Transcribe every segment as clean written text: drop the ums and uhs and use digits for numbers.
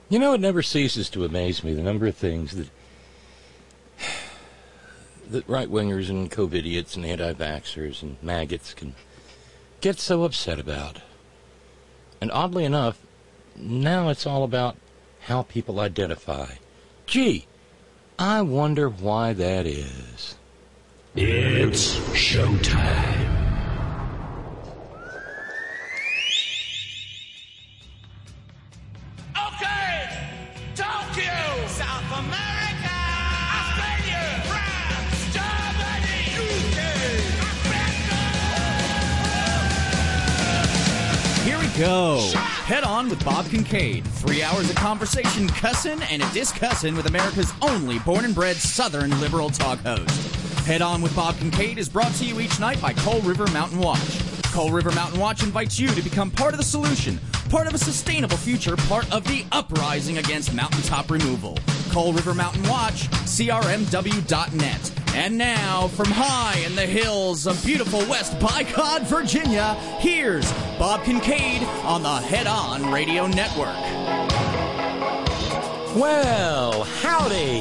You know, it never ceases to amaze me, the number of things that right-wingers and COVIDiots and anti-vaxxers and maggots can get so upset about. And oddly enough, now it's all about how people identify. Gee, I wonder why that is. It's showtime. Okay, Tokyo, South America, Australia, France, Germany, UK, Here we go. Head On with Bob Kincaid. 3 hours of conversation, cussing, and a discussin' with America's only born and bred Southern liberal talk host. Head On with Bob Kincaid is brought to you each night by Coal River Mountain Watch. Coal River Mountain Watch invites you to become part of the solution, part of a sustainable future, part of the uprising against mountaintop removal. Coal River Mountain Watch, crmw.net. And now, from high in the hills of beautiful West Bicod, Virginia, here's Bob Kincaid on the Head On Radio Network. Well, howdy.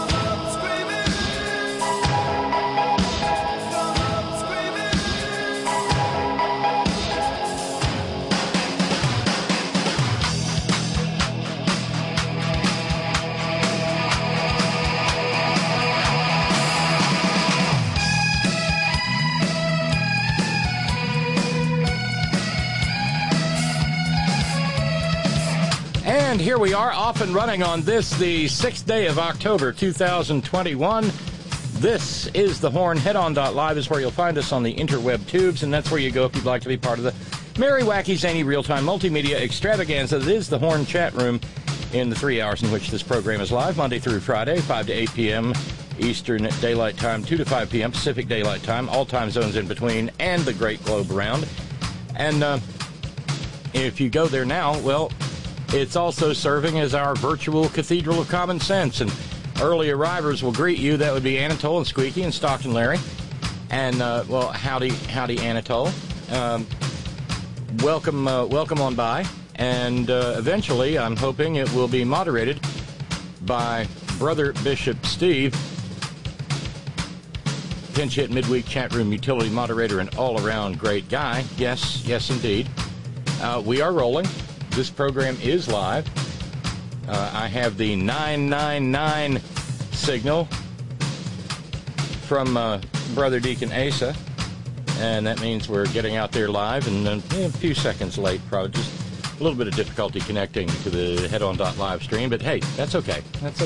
And here we are, off and running on this, the 6th day of October, 2021. This is The Horn. Headon.live is where you'll find us on the interweb tubes, and that's where you go if you'd like to be part of the merry, wacky, zany, real-time multimedia extravaganza that is The Horn chat room in the 3 hours in which this program is live, Monday through Friday, 5 to 8 p.m. Eastern Daylight Time, 2 to 5 p.m. Pacific Daylight Time, all time zones in between, and the great globe around. And if you go there now, well, it's also serving as our virtual cathedral of common sense. And early arrivers will greet you. That would be Anatole and Squeaky and Stockton Larry. And, well, howdy, Anatole. Welcome on by. And eventually, I'm hoping it will be moderated by Brother Bishop Steve, pinch hit midweek chat room utility moderator and all-around great guy. Yes, indeed. We are rolling. This program is live. I have the 999 signal from Brother Deacon Asa, and that means we're getting out there live, and a few seconds late, probably just a little bit of difficulty connecting to the Headon.live stream, but hey, that's okay.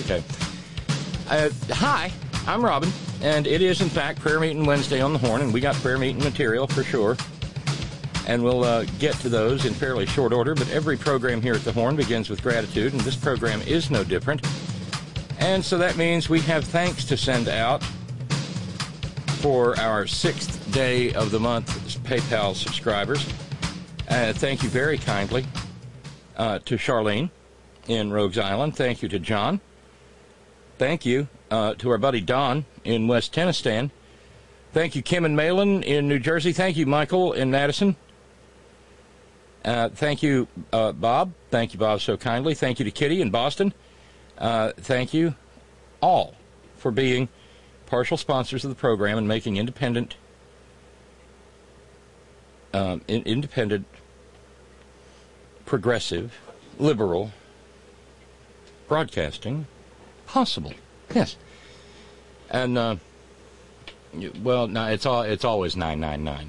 Hi, I'm Robin, and it is, in fact, Prayer Meeting Wednesday on the Horn, and we got prayer meeting material for sure. And we'll get to those in fairly short order, but every program here at the Horn begins with gratitude, and this program is no different. And so that means we have thanks to send out for our 6th day of the month PayPal subscribers. Thank you very kindly to Charlene in Rogues Island. Thank you to John. Thank you to our buddy Don in West Tennessee. Thank you, Kim and Malin in New Jersey. Thank you, Michael in Madison. Thank you, Bob. Thank you, Bob, so kindly. Thank you to Kitty in Boston. Thank you all for being partial sponsors of the program and making independent, progressive, liberal broadcasting possible. Yes. And, well, no, it's always 999.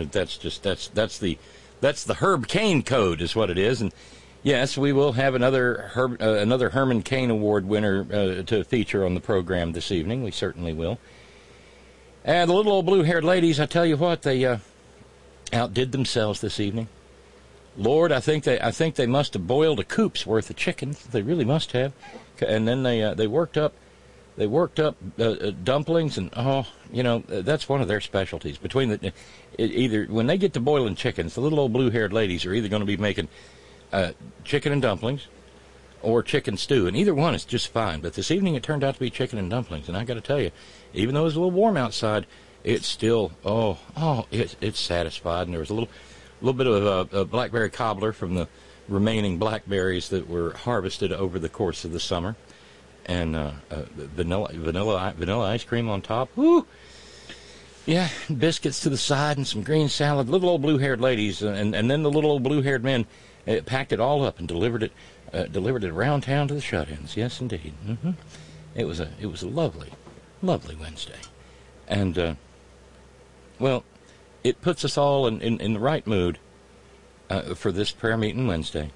That's the Herb Cain code, is what it is. And yes, we will have another Herman Cain Award winner to feature on the program this evening. We certainly will. And the little old blue-haired ladies, I tell you what, they outdid themselves this evening. Lord, I think they must have boiled a coop's worth of chicken. They really must have. And then they worked up dumplings, and that's one of their specialties. Between either when they get to boiling chickens, the little old blue-haired ladies are either going to be making chicken and dumplings or chicken stew, and either one is just fine. But this evening it turned out to be chicken and dumplings, and I got to tell you, even though it was a little warm outside, it's still it's satisfied. And there was a little bit of a blackberry cobbler from the remaining blackberries that were harvested over the course of the summer, and vanilla ice cream on top. Woo! Yeah, biscuits to the side and some green salad. Little old blue-haired ladies, and then the little old blue-haired men packed it all up and delivered it around town to the shut-ins. Yes, indeed. Mm-hmm. It was a lovely, lovely Wednesday, and well, it puts us all in the right mood for this prayer meeting Wednesday.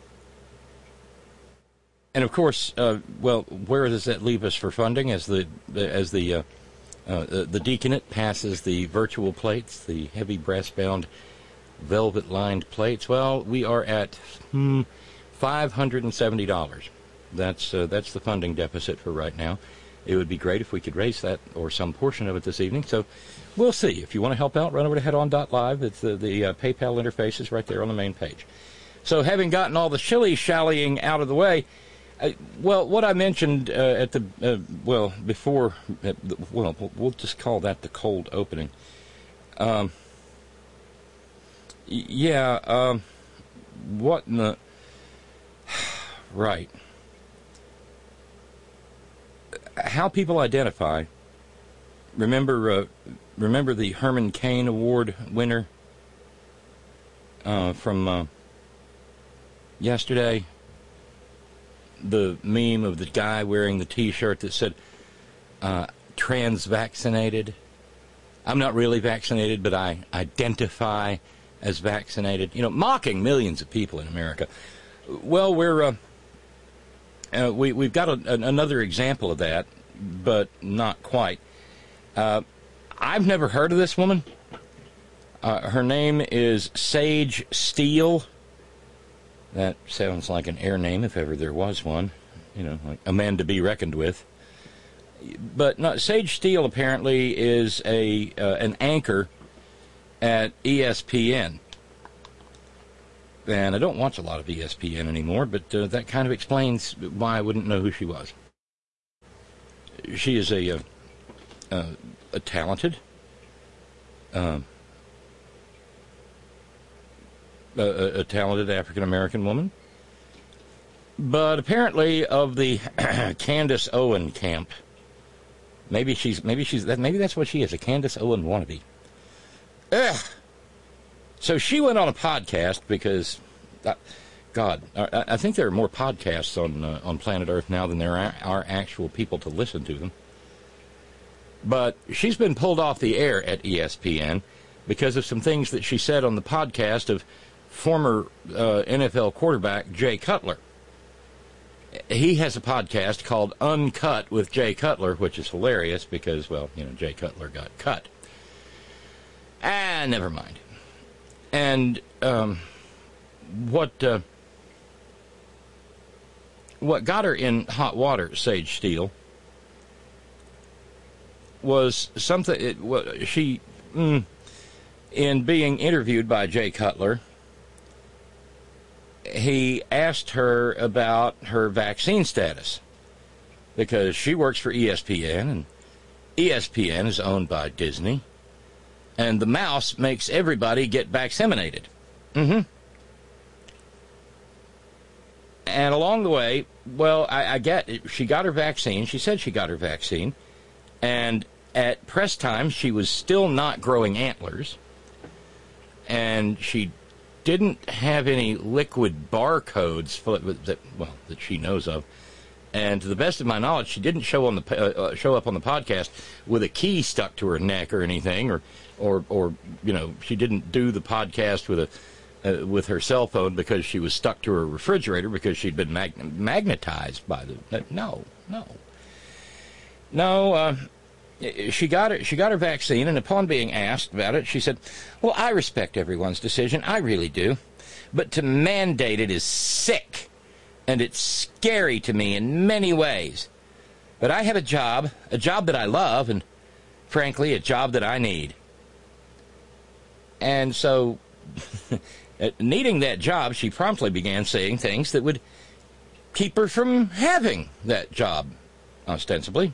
And of course, well, where does that leave us for funding as the deaconate passes the virtual plates, the heavy brass-bound, velvet-lined plates? Well, we are at $570. That's the funding deficit for right now. It would be great if we could raise that or some portion of it this evening. So we'll see. If you want to help out, run over to headon.live. It's the PayPal interface is right there on the main page. So having gotten all the shilly-shallying out of the way, well, what I mentioned before, we'll just call that the cold opening. What in the... Right. How people identify. Remember the Herman Cain Award winner from yesterday? The meme of the guy wearing the T-shirt that said trans-vaccinated. I'm not really vaccinated, but I identify as vaccinated. You know, mocking millions of people in America. Well, we've got another example of that, but not quite. I've never heard of this woman. Her name is Sage Steele. That sounds like an air name if ever there was one. You know, like a man to be reckoned with. But no, Sage Steele apparently is an anchor at ESPN. And I don't watch a lot of ESPN anymore, but that kind of explains why I wouldn't know who she was. She is a talented, a talented African-American woman, but apparently of the Candace Owen camp. Maybe that's what she is, a Candace Owen wannabe. Ugh. So she went on a podcast because, God, I think there are more podcasts on planet Earth now than there are actual people to listen to them. But she's been pulled off the air at ESPN because of some things that she said on the podcast of former NFL quarterback Jay Cutler. He has a podcast called Uncut with Jay Cutler, which is hilarious because, well, you know, Jay Cutler got cut. Never mind. And what got her in hot water, Sage Steele, was something. In being interviewed by Jay Cutler, he asked her about her vaccine status because she works for ESPN, and ESPN is owned by Disney. And the mouse makes everybody get vaccinated. Mm-hmm. And along the way, well, I get it. She got her vaccine. She said she got her vaccine. And at press time, she was still not growing antlers. And she didn't have any liquid barcodes that she knows of. And to the best of my knowledge, she didn't show up on the podcast with a key stuck to her neck or anything, or you know, she didn't do the podcast with her cell phone because she was stuck to her refrigerator because she'd been magnetized by the no. She got her vaccine, and upon being asked about it, she said, "Well, I respect everyone's decision, I really do, but to mandate it is sick. And it's scary to me in many ways. But I have a job that I love, and frankly, a job that I need." And so, needing that job, she promptly began saying things that would keep her from having that job, ostensibly.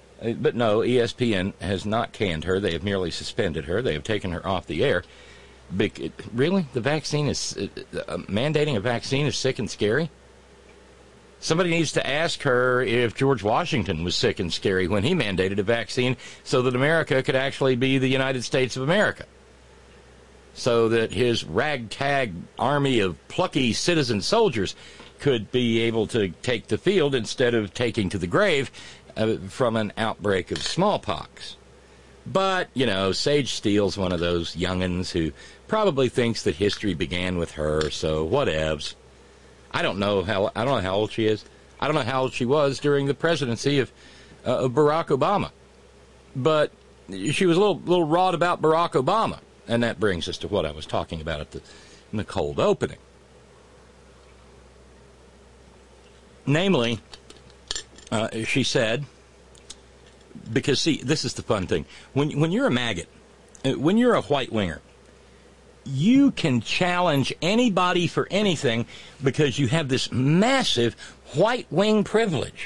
But no, ESPN has not canned her. They have merely suspended her. They have taken her off the air Really? The vaccine is... mandating a vaccine is sick and scary? Somebody needs to ask her if George Washington was sick and scary when he mandated a vaccine so that America could actually be the United States of America. So that his ragtag army of plucky citizen soldiers could be able to take the field instead of taking to the grave from an outbreak of smallpox. But, Sage Steele's one of those young'uns who probably thinks that history began with her, so whatevs. I don't know how old she is. I don't know how old she was during the presidency of Barack Obama. But she was a little wrought about Barack Obama. And that brings us to what I was talking about in the cold opening. Namely, she said, because, see, this is the fun thing. When you're a maggot, when you're a white winger, you can challenge anybody for anything because you have this massive white wing privilege.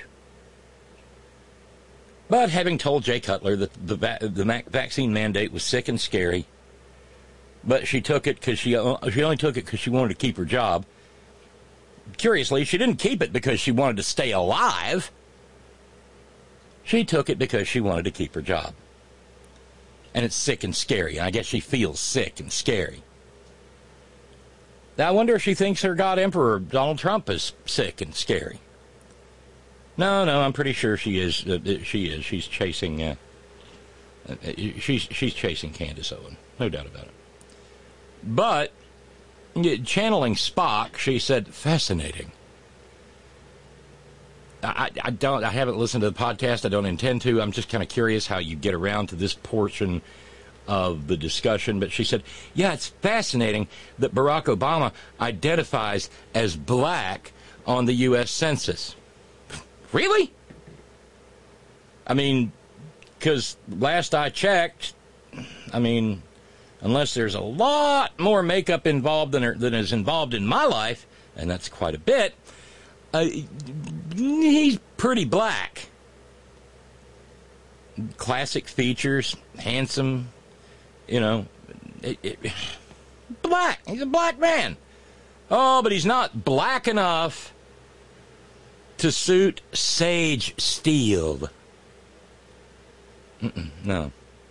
But having told Jay Cutler that the vaccine mandate was sick and scary, but she took it because she only took it because she wanted to keep her job. Curiously, she didn't keep it because she wanted to stay alive. She took it because she wanted to keep her job. And it's sick and scary. And I guess she feels sick and scary. Now, I wonder if she thinks her God Emperor, Donald Trump, is sick and scary. No, I'm pretty sure she is. She's chasing. She's chasing Candace Owen. No doubt about it. But channeling Spock, she said, fascinating. I haven't listened to the podcast. I don't intend to. I'm just kind of curious how you get around to this portion of the discussion. But she said, yeah, it's fascinating that Barack Obama identifies as black on the U.S. Census. Really? I mean, because last I checked, unless there's a lot more makeup involved than is involved in my life, and that's quite a bit, he's pretty black. Classic features, handsome, black. He's a black man. Oh, but he's not black enough to suit Sage Steele. No.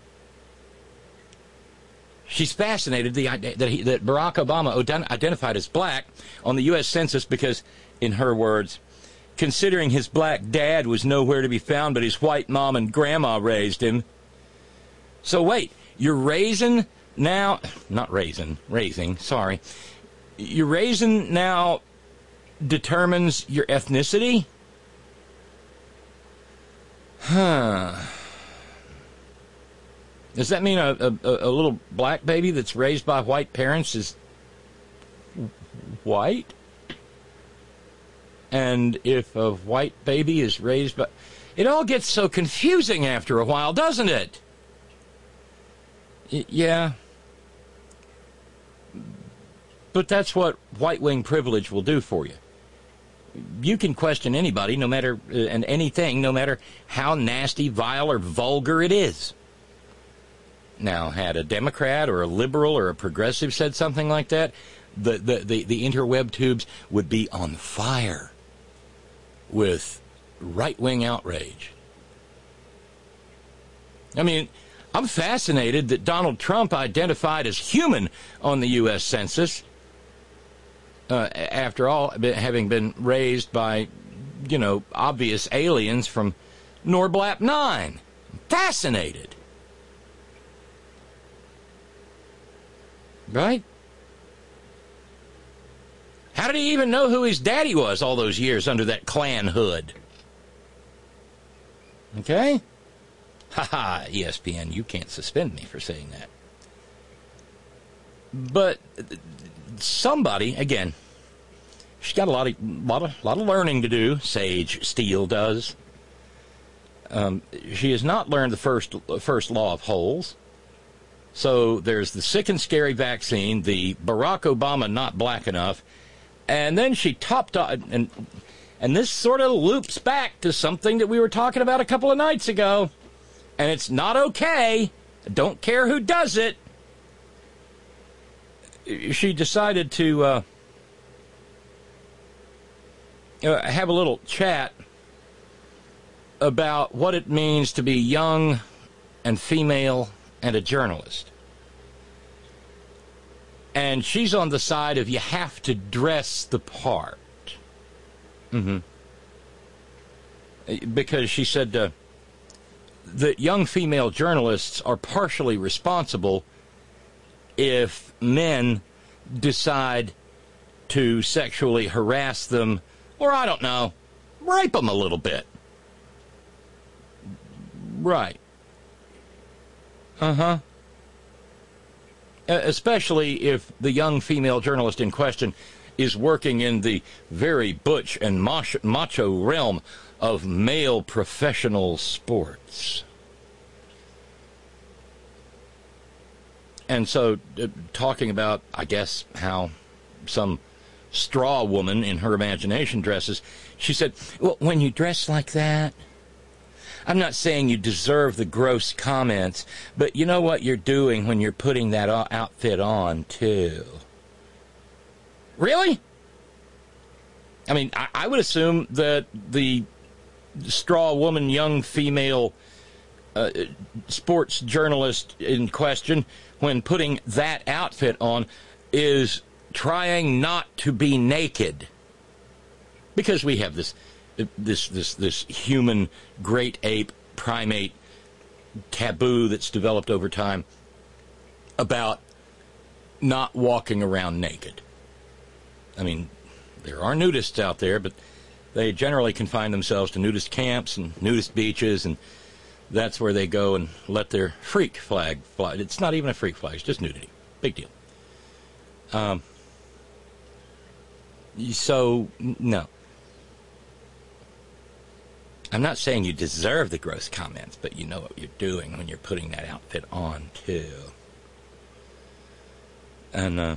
She's fascinated that Barack Obama identified as black on the U.S. Census because, in her words, considering his black dad was nowhere to be found but his white mom and grandma raised him. So wait, you're raising now... raising, sorry. Your raising now determines your ethnicity? Huh... Does that mean a little black baby that's raised by white parents is white? And if a white baby is raised by... It all gets so confusing after a while, doesn't it? Yeah. But that's what white wing privilege will do for you. You can question anybody, no matter... and anything, no matter how nasty, vile, or vulgar it is. Now, had a Democrat or a liberal or a progressive said something like that, the interweb tubes would be on fire with right-wing outrage. I mean, I'm fascinated that Donald Trump identified as human on the U.S. Census, after all, having been raised by, obvious aliens from Norblap 9. Fascinated. Right? How did he even know who his daddy was all those years under that Klan hood? Okay? Ha-ha, ESPN, you can't suspend me for saying that. But somebody, again, she's got a lot of learning to do, Sage Steele does. She has not learned the first law of holes. So there's the sick and scary vaccine, the Barack Obama not black enough, and then she topped on, and this sort of loops back to something that we were talking about a couple of nights ago, and it's not okay. I don't care who does it. she decided to have a little chat about what it means to be young and female and a journalist. And she's on the side of you have to dress the part. Because she said that young female journalists are partially responsible if men decide to sexually harass them, or, I don't know, rape them a little bit. Right. Especially if the young female journalist in question is working in the very butch and macho realm of male professional sports. And so, talking about, I guess, how some straw woman in her imagination dresses, she said, well, when you dress like that, I'm not saying you deserve the gross comments, but you know what you're doing when you're putting that outfit on, too. Really? I mean, I would assume that the straw woman, young female sports journalist in question, when putting that outfit on, is trying not to be naked. Because we have this human great ape primate taboo that's developed over time about not walking around naked. I mean, there are nudists out there, but they generally confine themselves to nudist camps and nudist beaches, and that's where they go and let their freak flag fly. It's not even a freak flag, it's just nudity. Big deal. So, no. I'm not saying you deserve the gross comments, but you know what you're doing when you're putting that outfit on, too. And,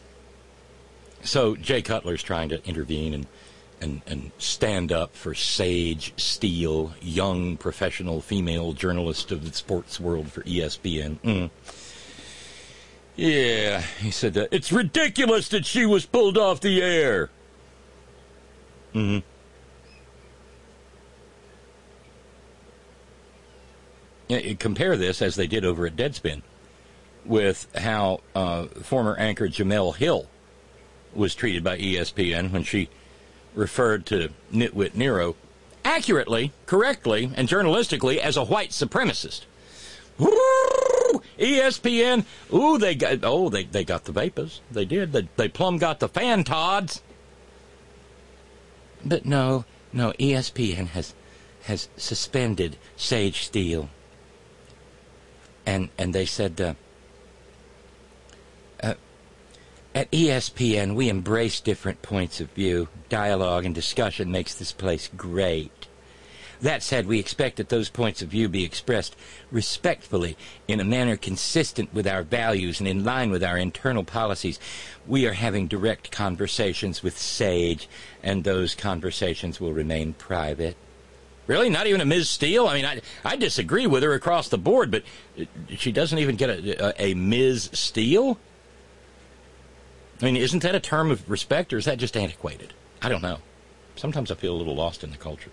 so Jay Cutler's trying to intervene and stand up for Sage Steele, young professional female journalist of the sports world for ESPN. Yeah, he said, it's ridiculous that she was pulled off the air. Compare this, as they did over at Deadspin, with how former anchor Jemele Hill was treated by ESPN when she referred to Nitwit Nero accurately, correctly, and journalistically as a white supremacist. Woo! ESPN, they got the vapors. They did. They plumb got the fan tods. But no, ESPN has suspended Sage Steele. And they said, at ESPN, we embrace different points of view. Dialogue and discussion makes this place great. That said, we expect that those points of view be expressed respectfully in a manner consistent with our values and in line with our internal policies. We are having direct conversations with Sage, and those conversations will remain private. Really? Not even a Ms. Steele? I mean, I disagree with her across the board, but she doesn't even get a Ms. Steele? I mean, isn't that a term of respect, or is that just antiquated? I don't know. Sometimes I feel a little lost in the culture.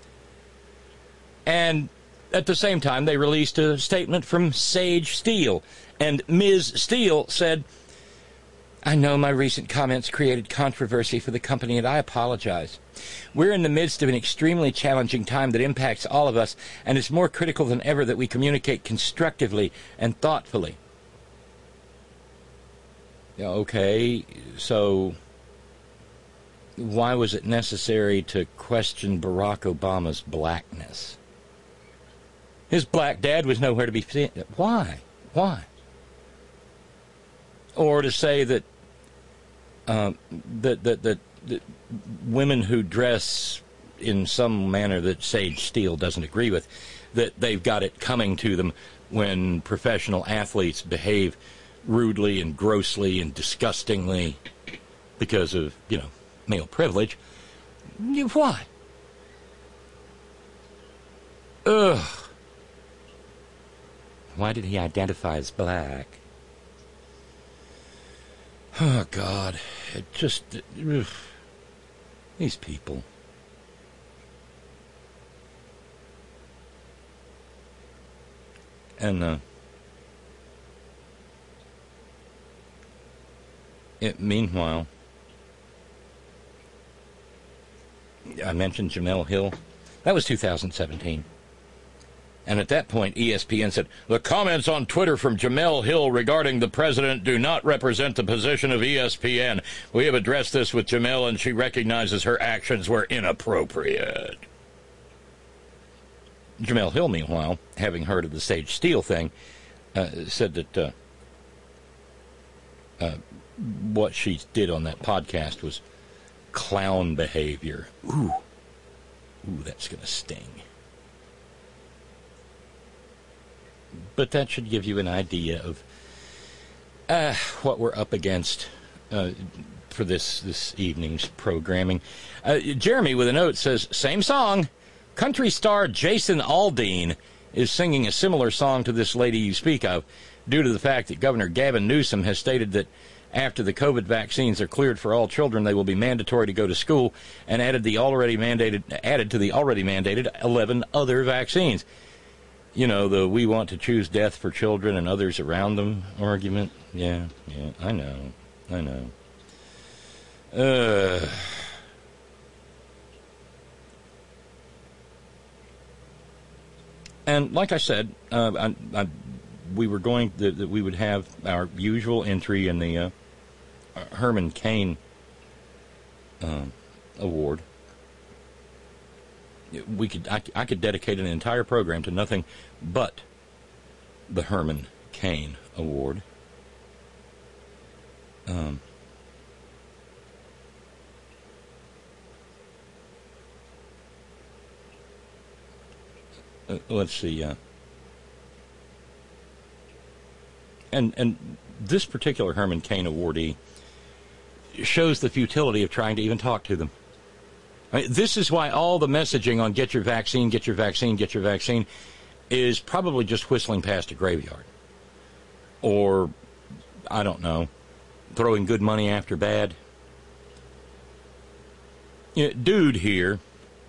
And at the same time, they released a statement from Sage Steele. And Ms. Steele said, I know my recent comments created controversy for the company, and I apologize. We're in the midst of an extremely challenging time that impacts all of us, and it's more critical than ever that we communicate constructively and thoughtfully. Okay, so why was it necessary to question Barack Obama's blackness? His black dad was nowhere to be seen. Why? Or to say that that women who dress in some manner that Sage Steele doesn't agree with, that they've got it coming to them when professional athletes behave rudely and grossly and disgustingly because of, male privilege. Why? Ugh. Why did he identify as black? Oh, God. It just... these people. And, meanwhile, I mentioned Jemele Hill. That was 2017. And at that point, ESPN said, the comments on Twitter from Jemele Hill regarding the president do not represent the position of ESPN. We have addressed this with Jemele, and she recognizes her actions were inappropriate. Jemele Hill, meanwhile, having heard of the Sage Steele thing, said that what she did on that podcast was clown behavior. Ooh, that's going to sting. But that should give you an idea of what we're up against for this evening's programming. Jeremy with a note says, same song. Country star Jason Aldean is singing a similar song to this lady you speak of, due to the fact that Governor Gavin Newsom has stated that after the COVID vaccines are cleared for all children, they will be mandatory to go to school, and added to the already mandated 11 other vaccines. You know, the we want to choose death for children and others around them argument. Yeah, I know. And like I said, we were going that we would have our usual entry in the Herman Cain Award. I could dedicate an entire program to nothing but the Herman Cain Award. Let's see. And this particular Herman Cain awardee shows the futility of trying to even talk to them. I mean, this is why all the messaging on get your vaccine is probably just whistling past a graveyard. Or, I don't know, throwing good money after bad. You know, dude here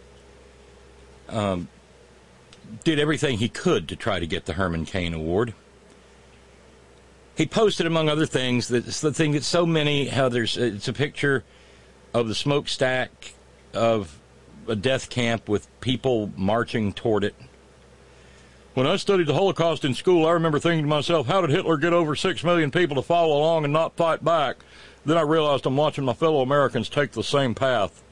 did everything he could to try to get the Herman Cain Award. He posted, among other things, that's the thing that so many others, it's a picture of the smokestack of a death camp with people marching toward it. When I studied the Holocaust in school, I remember thinking to myself, how did Hitler get over 6 million people to follow along and not fight back? Then I realized I'm watching my fellow Americans take the same path.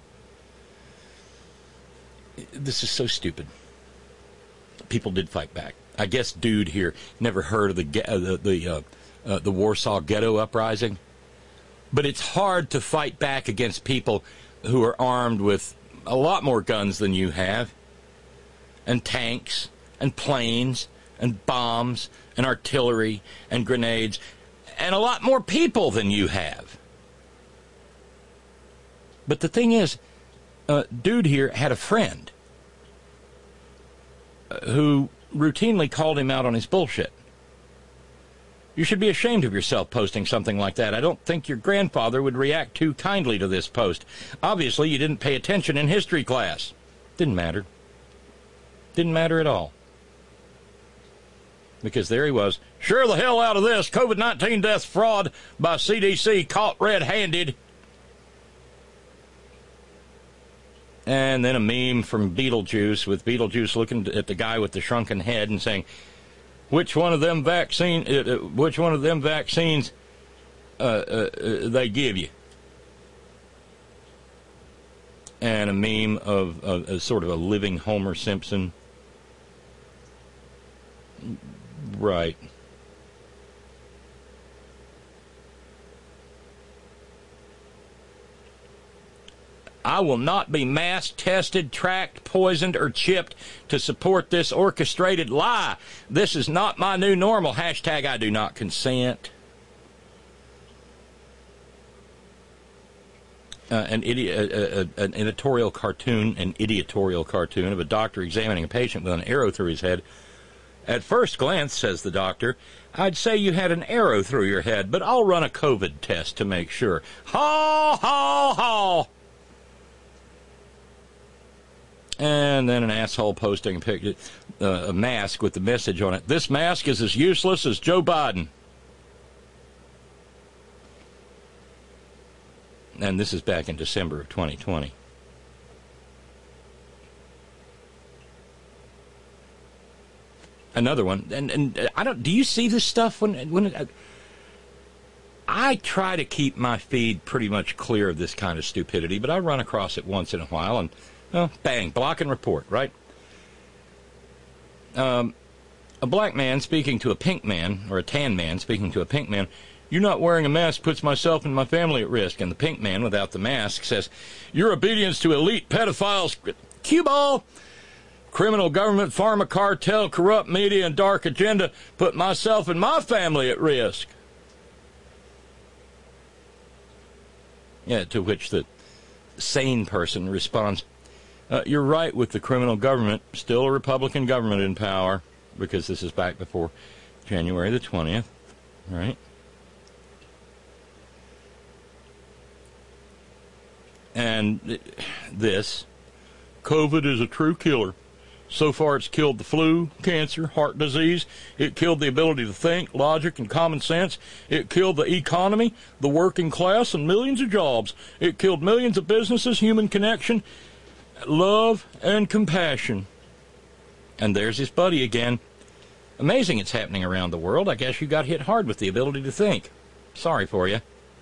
This is so stupid. People did fight back. I guess dude here never heard of the Warsaw Ghetto Uprising. But it's hard to fight back against people who are armed with a lot more guns than you have, and tanks, and planes, and bombs, and artillery, and grenades, and a lot more people than you have. But the thing is, dude here had a friend who routinely called him out on his bullshit. You should be ashamed of yourself posting something like that. I don't think your grandfather would react too kindly to this post. Obviously, you didn't pay attention in history class. Didn't matter. Didn't matter at all. Because there he was. Sure the hell out of this. COVID-19 death fraud by CDC caught red-handed. And then a meme from Beetlejuice with Beetlejuice looking at the guy with the shrunken head and saying, which one of them vaccines they give you? And a meme of a sort of a living Homer Simpson. Right. I will not be mass tested, tracked, poisoned, or chipped to support this orchestrated lie. This is not my new normal. Hashtag I do not consent. An editorial cartoon of a doctor examining a patient with an arrow through his head At first glance, says the doctor, I'd say you had an arrow through your head, but I'll run a COVID test to make sure. Haw, haw, haw. And then an asshole posting a mask with the message on it. This mask is as useless as Joe Biden. And this is back in December of 2020. Another one, and I don't. Do you see this stuff when I try to keep my feed pretty much clear of this kind of stupidity, but I run across it once in a while, and bang, block and report, right? A black man speaking to a pink man, or a tan man speaking to a pink man. You not wearing a mask puts myself and my family at risk. And the pink man without the mask says, your obedience to elite pedophiles, cue ball. Criminal government, pharma cartel, corrupt media, and dark agenda put myself and my family at risk. Yeah, to which the sane person responds, you're right with the criminal government, still a Republican government in power, because this is back before January the 20th, right? And this, COVID is a true killer. So far, it's killed the flu, cancer, heart disease. It killed the ability to think, logic, and common sense. It killed the economy, the working class, and millions of jobs. It killed millions of businesses, human connection, love, and compassion. And there's his buddy again. Amazing it's happening around the world. I guess you got hit hard with the ability to think. Sorry for you.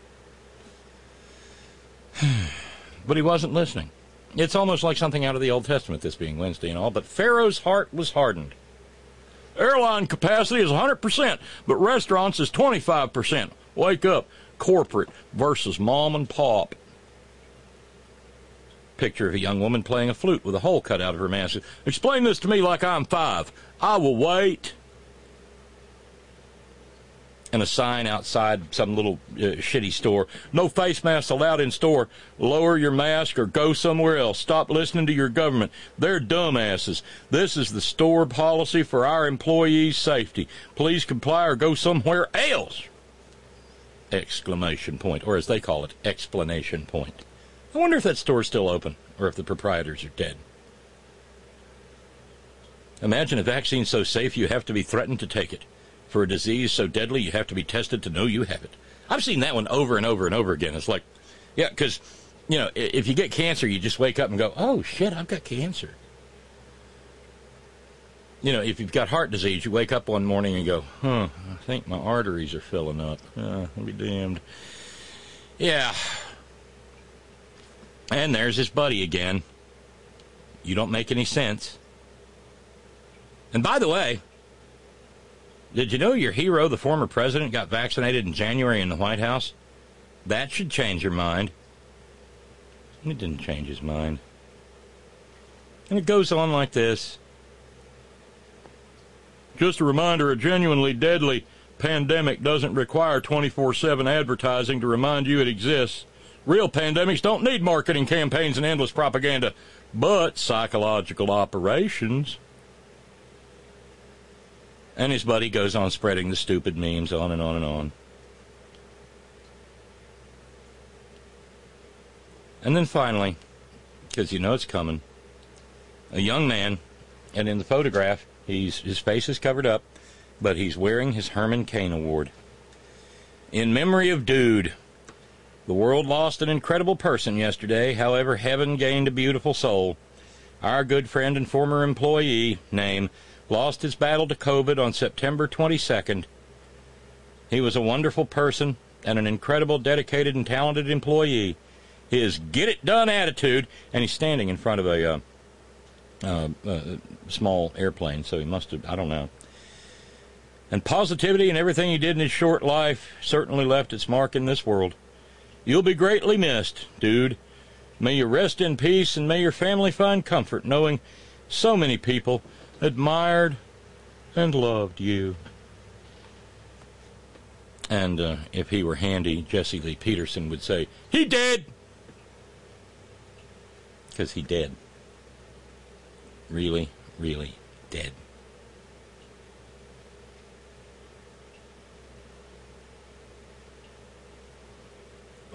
But he wasn't listening. It's almost like something out of the Old Testament, this being Wednesday and all, but Pharaoh's heart was hardened. Airline capacity is 100%, but restaurants is 25%. Wake up. Corporate versus mom and pop. Picture of a young woman playing a flute with a hole cut out of her mask. Explain this to me like I'm 5. I will wait. And a sign outside some little shitty store. No face masks allowed in store. Lower your mask or go somewhere else. Stop listening to your government. They're dumbasses. This is the store policy for our employees' safety. Please comply or go somewhere else. Exclamation point. Or as they call it, explanation point. I wonder if that store's still open or if the proprietors are dead. Imagine a vaccine so safe you have to be threatened to take it. For a disease so deadly, you have to be tested to know you have it. I've seen that one over and over and over again. It's like, yeah, because, you know, if you get cancer, you just wake up and go, oh, shit, I've got cancer. You know, if you've got heart disease, you wake up one morning and go, I think my arteries are filling up. I'll be damned. Yeah. And there's his buddy again. You don't make any sense. And by the way, did you know your hero, the former president, got vaccinated in January in the White House? That should change your mind. It didn't change his mind. And it goes on like this. Just a reminder, a genuinely deadly pandemic doesn't require 24/7 advertising to remind you it exists. Real pandemics don't need marketing campaigns and endless propaganda, but psychological operations. And his buddy goes on spreading the stupid memes on and on and on. And then finally, because you know it's coming, a young man, and in the photograph, his face is covered up, but he's wearing his Herman Cain Award. In memory of Dude, the world lost an incredible person yesterday. However, heaven gained a beautiful soul. Our good friend and former employee, name, lost his battle to COVID on September 22nd. He was a wonderful person and an incredible, dedicated, and talented employee. His get-it-done attitude, and he's standing in front of a small airplane, so he must have, I don't know. And positivity and everything he did in his short life certainly left its mark in this world. You'll be greatly missed, Dude. May you rest in peace, and may your family find comfort knowing so many people admired and loved you. And if he were handy, Jesse Lee Peterson would say, he did! Because he did. Really, really dead.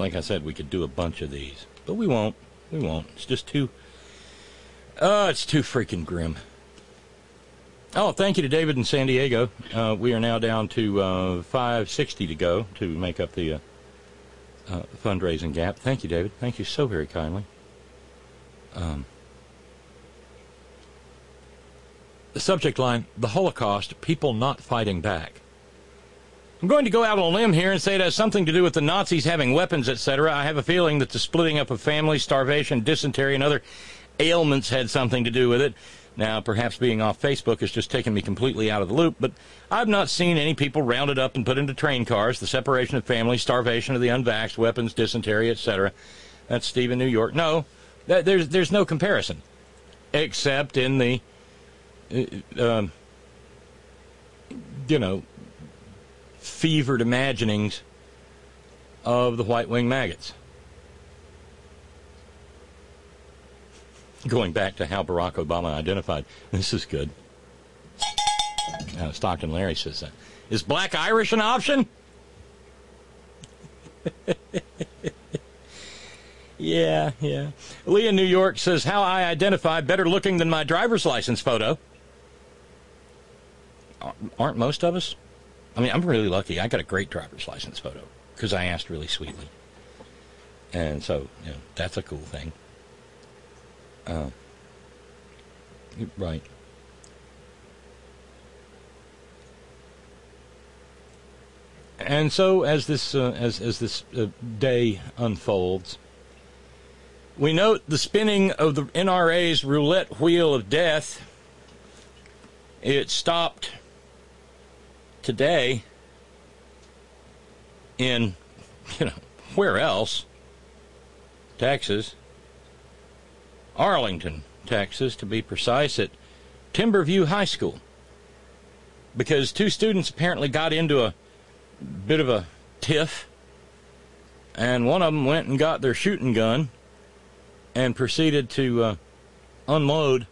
like I said, we could do a bunch of these. But we won't. We won't. It's just too... it's too freaking grim. Oh, thank you to David in San Diego. We are now down to $560 to go to make up the fundraising gap. Thank you, David. Thank you so very kindly. The subject line, the Holocaust, people not fighting back. I'm going to go out on a limb here and say it has something to do with the Nazis having weapons, etc. I have a feeling that the splitting up of families, starvation, dysentery, and other ailments had something to do with it. Now, perhaps being off Facebook has just taken me completely out of the loop, but I've not seen any people rounded up and put into train cars. The separation of families, starvation of the unvaxxed, weapons, dysentery, etc. That's Steve in New York. No, there's no comparison, except in the, fevered imaginings of the white-winged maggots. Going back to how Barack Obama identified. This is good. Stockton Larry says that. Is black Irish an option? Yeah. Lee in New York says, how I identify better looking than my driver's license photo. Aren't most of us? I mean, I'm really lucky. I got a great driver's license photo because I asked really sweetly. And so, that's a cool thing. Right. And so, as this day unfolds, we note the spinning of the NRA's roulette wheel of death. It stopped today in, where else? Texas. Arlington, Texas, to be precise, at Timberview High School. Because two students apparently got into a bit of a tiff, and one of them went and got their shooting gun and proceeded to unload,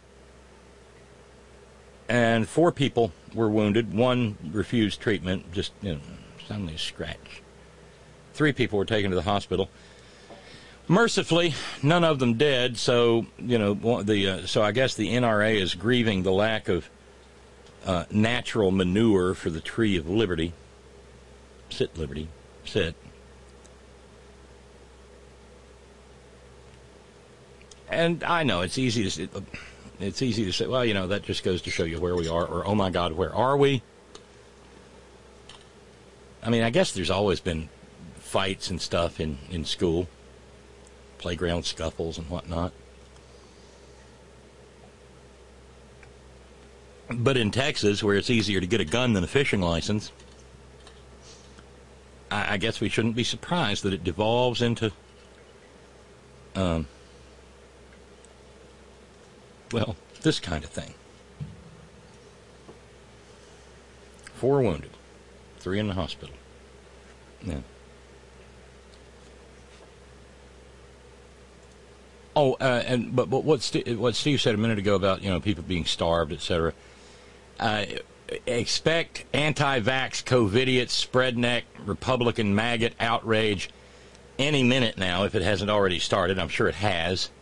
and 4 people were wounded. 1 refused treatment, just, suddenly a scratch. 3 people were taken to the hospital. Mercifully, none of them dead, so, so I guess the NRA is grieving the lack of natural manure for the tree of liberty. Sit, liberty, sit. And I know it's easy to say, well, that just goes to show you where we are, or, oh my God, where are we? I mean, I guess there's always been fights and stuff in school. Playground scuffles and whatnot. But in Texas, where it's easier to get a gun than a fishing license, I guess we shouldn't be surprised that it devolves into, this kind of thing. 4 wounded, 3 in the hospital. Yeah. Oh, but what Steve said a minute ago about people being starved, etc. Expect anti-vax COVIDiots, spreadneck, Republican maggot outrage any minute now if it hasn't already started. I'm sure it has.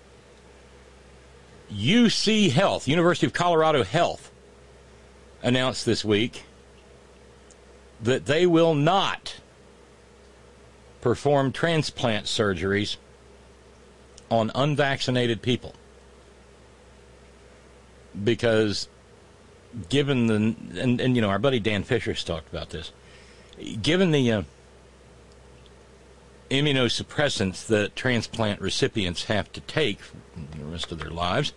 UC Health, University of Colorado Health, announced this week that they will not perform transplant surgeries on unvaccinated people, because given the and our buddy Dan Fisher's talked about this, given the immunosuppressants that transplant recipients have to take for the rest of their lives,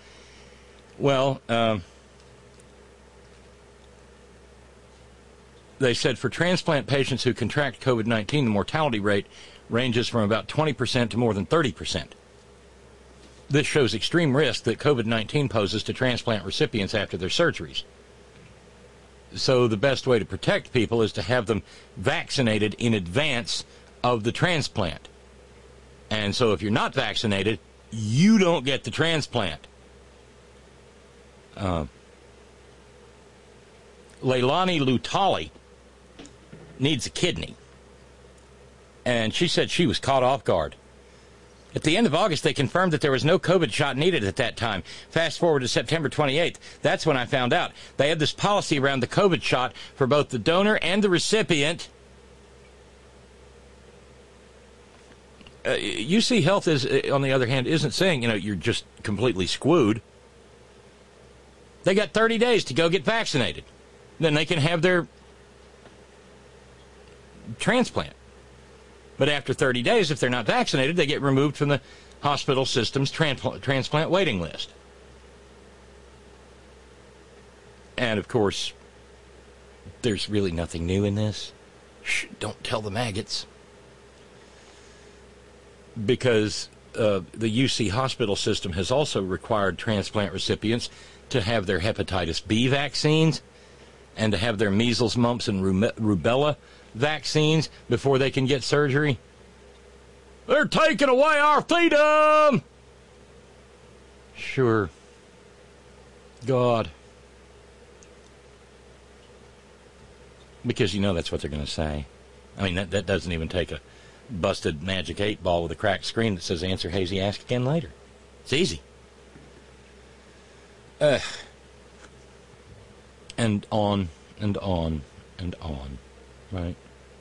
they said for transplant patients who contract COVID-19, the mortality rate ranges from about 20% to more than 30%. This shows extreme risk that COVID-19 poses to transplant recipients after their surgeries. So the best way to protect people is to have them vaccinated in advance of the transplant. And so if you're not vaccinated, you don't get the transplant. Leilani Lutali needs a kidney. And she said she was caught off guard. At the end of August, they confirmed that there was no COVID shot needed at that time. Fast forward to September 28th. That's when I found out. They had this policy around the COVID shot for both the donor and the recipient. UC Health, is, on the other hand, isn't saying, you're just completely screwed. They got 30 days to go get vaccinated. Then they can have their transplant. But after 30 days, if they're not vaccinated, they get removed from the hospital system's transplant waiting list. And, of course, there's really nothing new in this. Shh, don't tell the maggots. Because the UC hospital system has also required transplant recipients to have their hepatitis B vaccines and to have their measles, mumps, and rubella vaccines before they can get surgery. They're taking away our freedom! Sure. God. Because that's what they're going to say. I mean, that doesn't even take a busted Magic 8-ball with a cracked screen that says answer hazy, ask again later. It's easy. And on and on and on, right?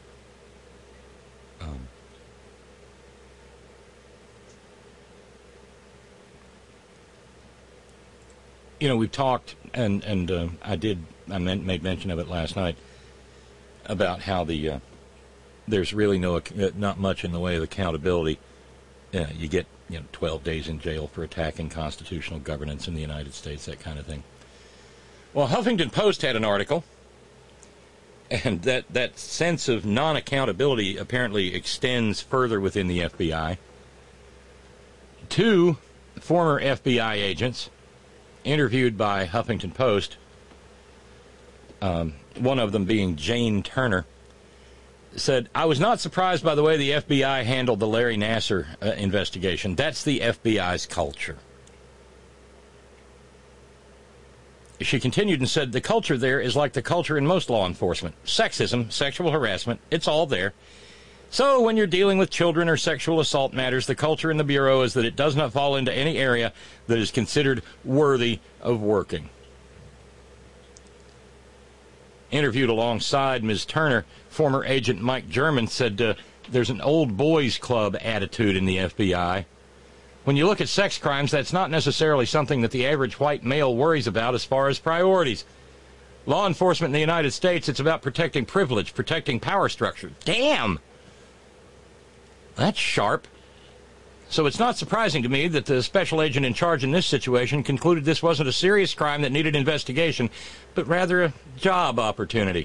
We've talked, and I made mention of it last night, about how there's really not much in the way of accountability. You get 12 days in jail for attacking constitutional governance in the United States, that kind of thing. Well, Huffington Post had an article, and that sense of non-accountability apparently extends further within the FBI. 2 former FBI agents interviewed by Huffington Post, one of them being Jane Turner, said, "I was not surprised by the way the FBI handled the Larry Nassar investigation. That's the FBI's culture." She continued and said, "The culture there is like the culture in most law enforcement. Sexism, sexual harassment, it's all there. So when you're dealing with children or sexual assault matters, the culture in the Bureau is that it does not fall into any area that is considered worthy of working." Interviewed alongside Ms. Turner, former agent Mike German said there's an old boys club attitude in the FBI. When you look at sex crimes, that's not necessarily something that the average white male worries about as far as priorities. Law enforcement in the United States, it's about protecting privilege, protecting power structure. Damn! That's sharp. So it's not surprising to me that the special agent in charge in this situation concluded this wasn't a serious crime that needed investigation, but rather a job opportunity.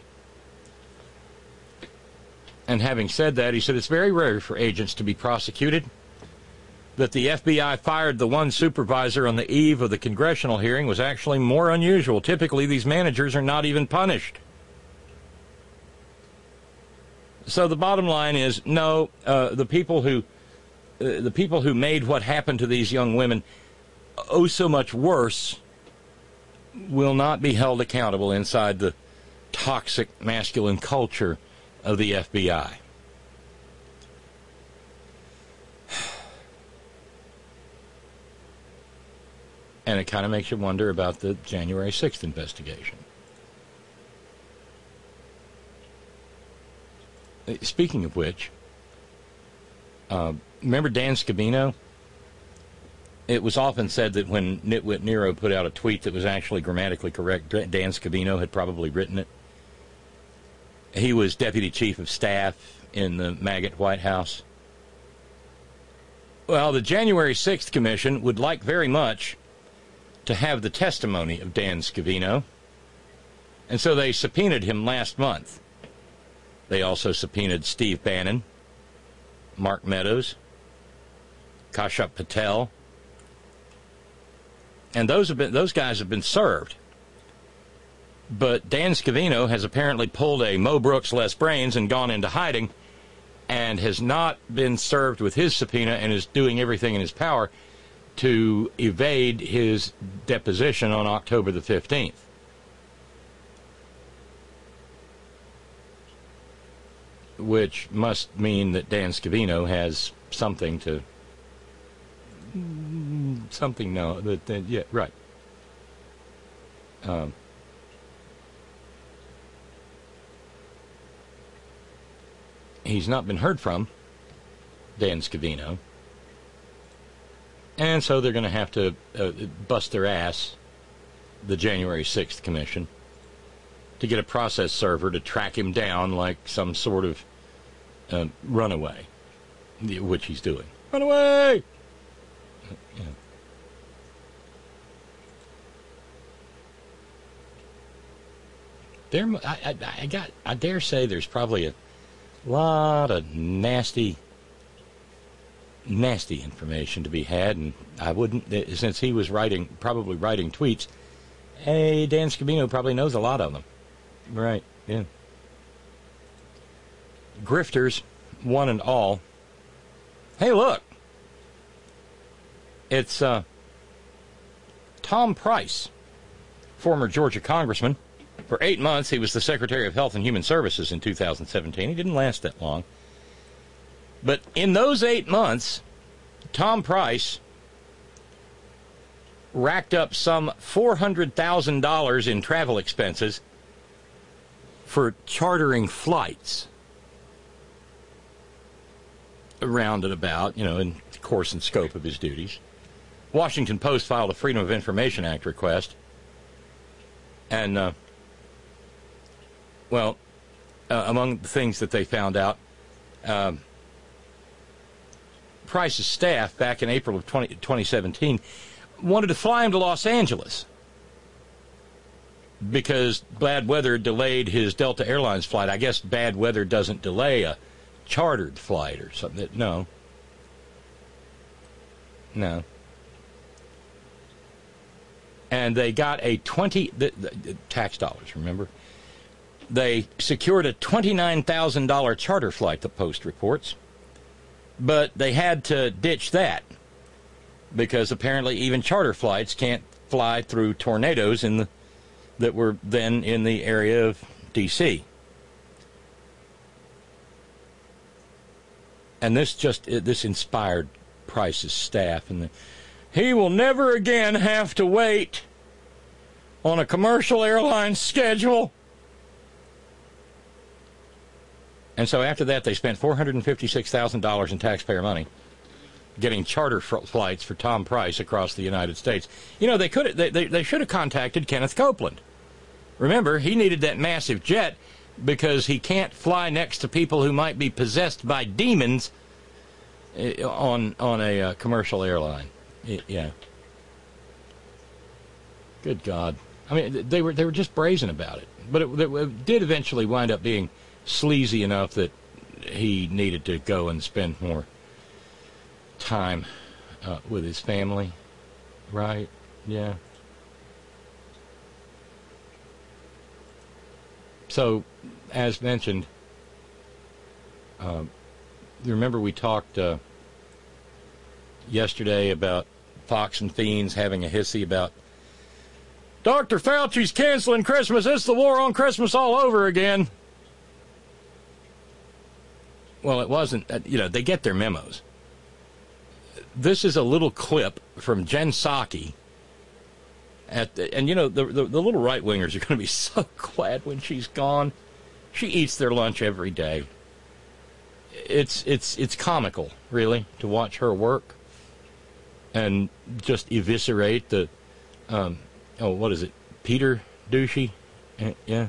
And having said that, he said it's very rare for agents to be prosecuted. That the FBI fired the one supervisor on the eve of the congressional hearing was actually more unusual. Typically, these managers are not even punished. So the bottom line is, no, the people who made what happened to these young women oh so much worse will not be held accountable inside the toxic masculine culture of the FBI. And it kind of makes you wonder about the January 6th investigation. Speaking of which, remember Dan Scavino? It was often said that when Nitwit Nero put out a tweet that was actually grammatically correct, Dan Scavino had probably written it. He was deputy chief of staff in the maggot White House. Well, the January 6th Commission would like very much to have the testimony of Dan Scavino, and so they subpoenaed him last month. They also subpoenaed Steve Bannon, Mark Meadows, Kashyap Patel, and those guys have been served. But Dan Scavino has apparently pulled a Mo Brooks Les Brains and gone into hiding, and has not been served with his subpoena, and is doing everything in his power to evade his deposition on October the 15th. which must mean that Dan Scavino has something to... Something, no. Yeah, right. He's not been heard from, Dan Scavino. And so they're going to have to bust their ass, the January 6th Commission, to get a process server to track him down like some sort of runaway, which he's doing. Run away! Yeah. I dare say there's probably a lot of nasty information to be had, and I wouldn't, since he was probably writing tweets, hey, Dan Scavino probably knows a lot of them. Right, yeah. Grifters, one and all. Hey, look. It's Tom Price, former Georgia congressman. For 8 months, he was the Secretary of Health and Human Services in 2017. He didn't last that long. But in those 8 months, Tom Price racked up some $400,000 in travel expenses for chartering flights around and about, in the course and scope of his duties. Washington Post filed a Freedom of Information Act request. And, among the things that they found out, Price's staff back in April of 2017 wanted to fly him to Los Angeles because bad weather delayed his Delta Airlines flight. I guess bad weather doesn't delay a chartered flight or something. No. And they got a tax dollars, remember? They secured a $29,000 charter flight, the Post reports. But they had to ditch that because apparently even charter flights can't fly through tornadoes that were then in the area of D.C. And this inspired Price's staff, and he will never again have to wait on a commercial airline schedule. And so after that, they spent $456,000 in taxpayer money getting charter flights for Tom Price across the United States. They should have contacted Kenneth Copeland. Remember, he needed that massive jet because he can't fly next to people who might be possessed by demons on a commercial airline. Yeah. Good God. I mean, they were just brazen about it. But it did eventually wind up being sleazy enough that he needed to go and spend more time with his family. Right? Yeah. So, as mentioned, you remember we talked yesterday about Fox and Fiends having a hissy about Dr. Fauci's canceling Christmas. It's the war on Christmas all over again. Well, it wasn't. They get their memos. This is a little clip from Jen Psaki. The little right-wingers are going to be so glad when she's gone. She eats their lunch every day. It's comical, really, to watch her work and just eviscerate the, what is it, Peter Doocy? Yeah.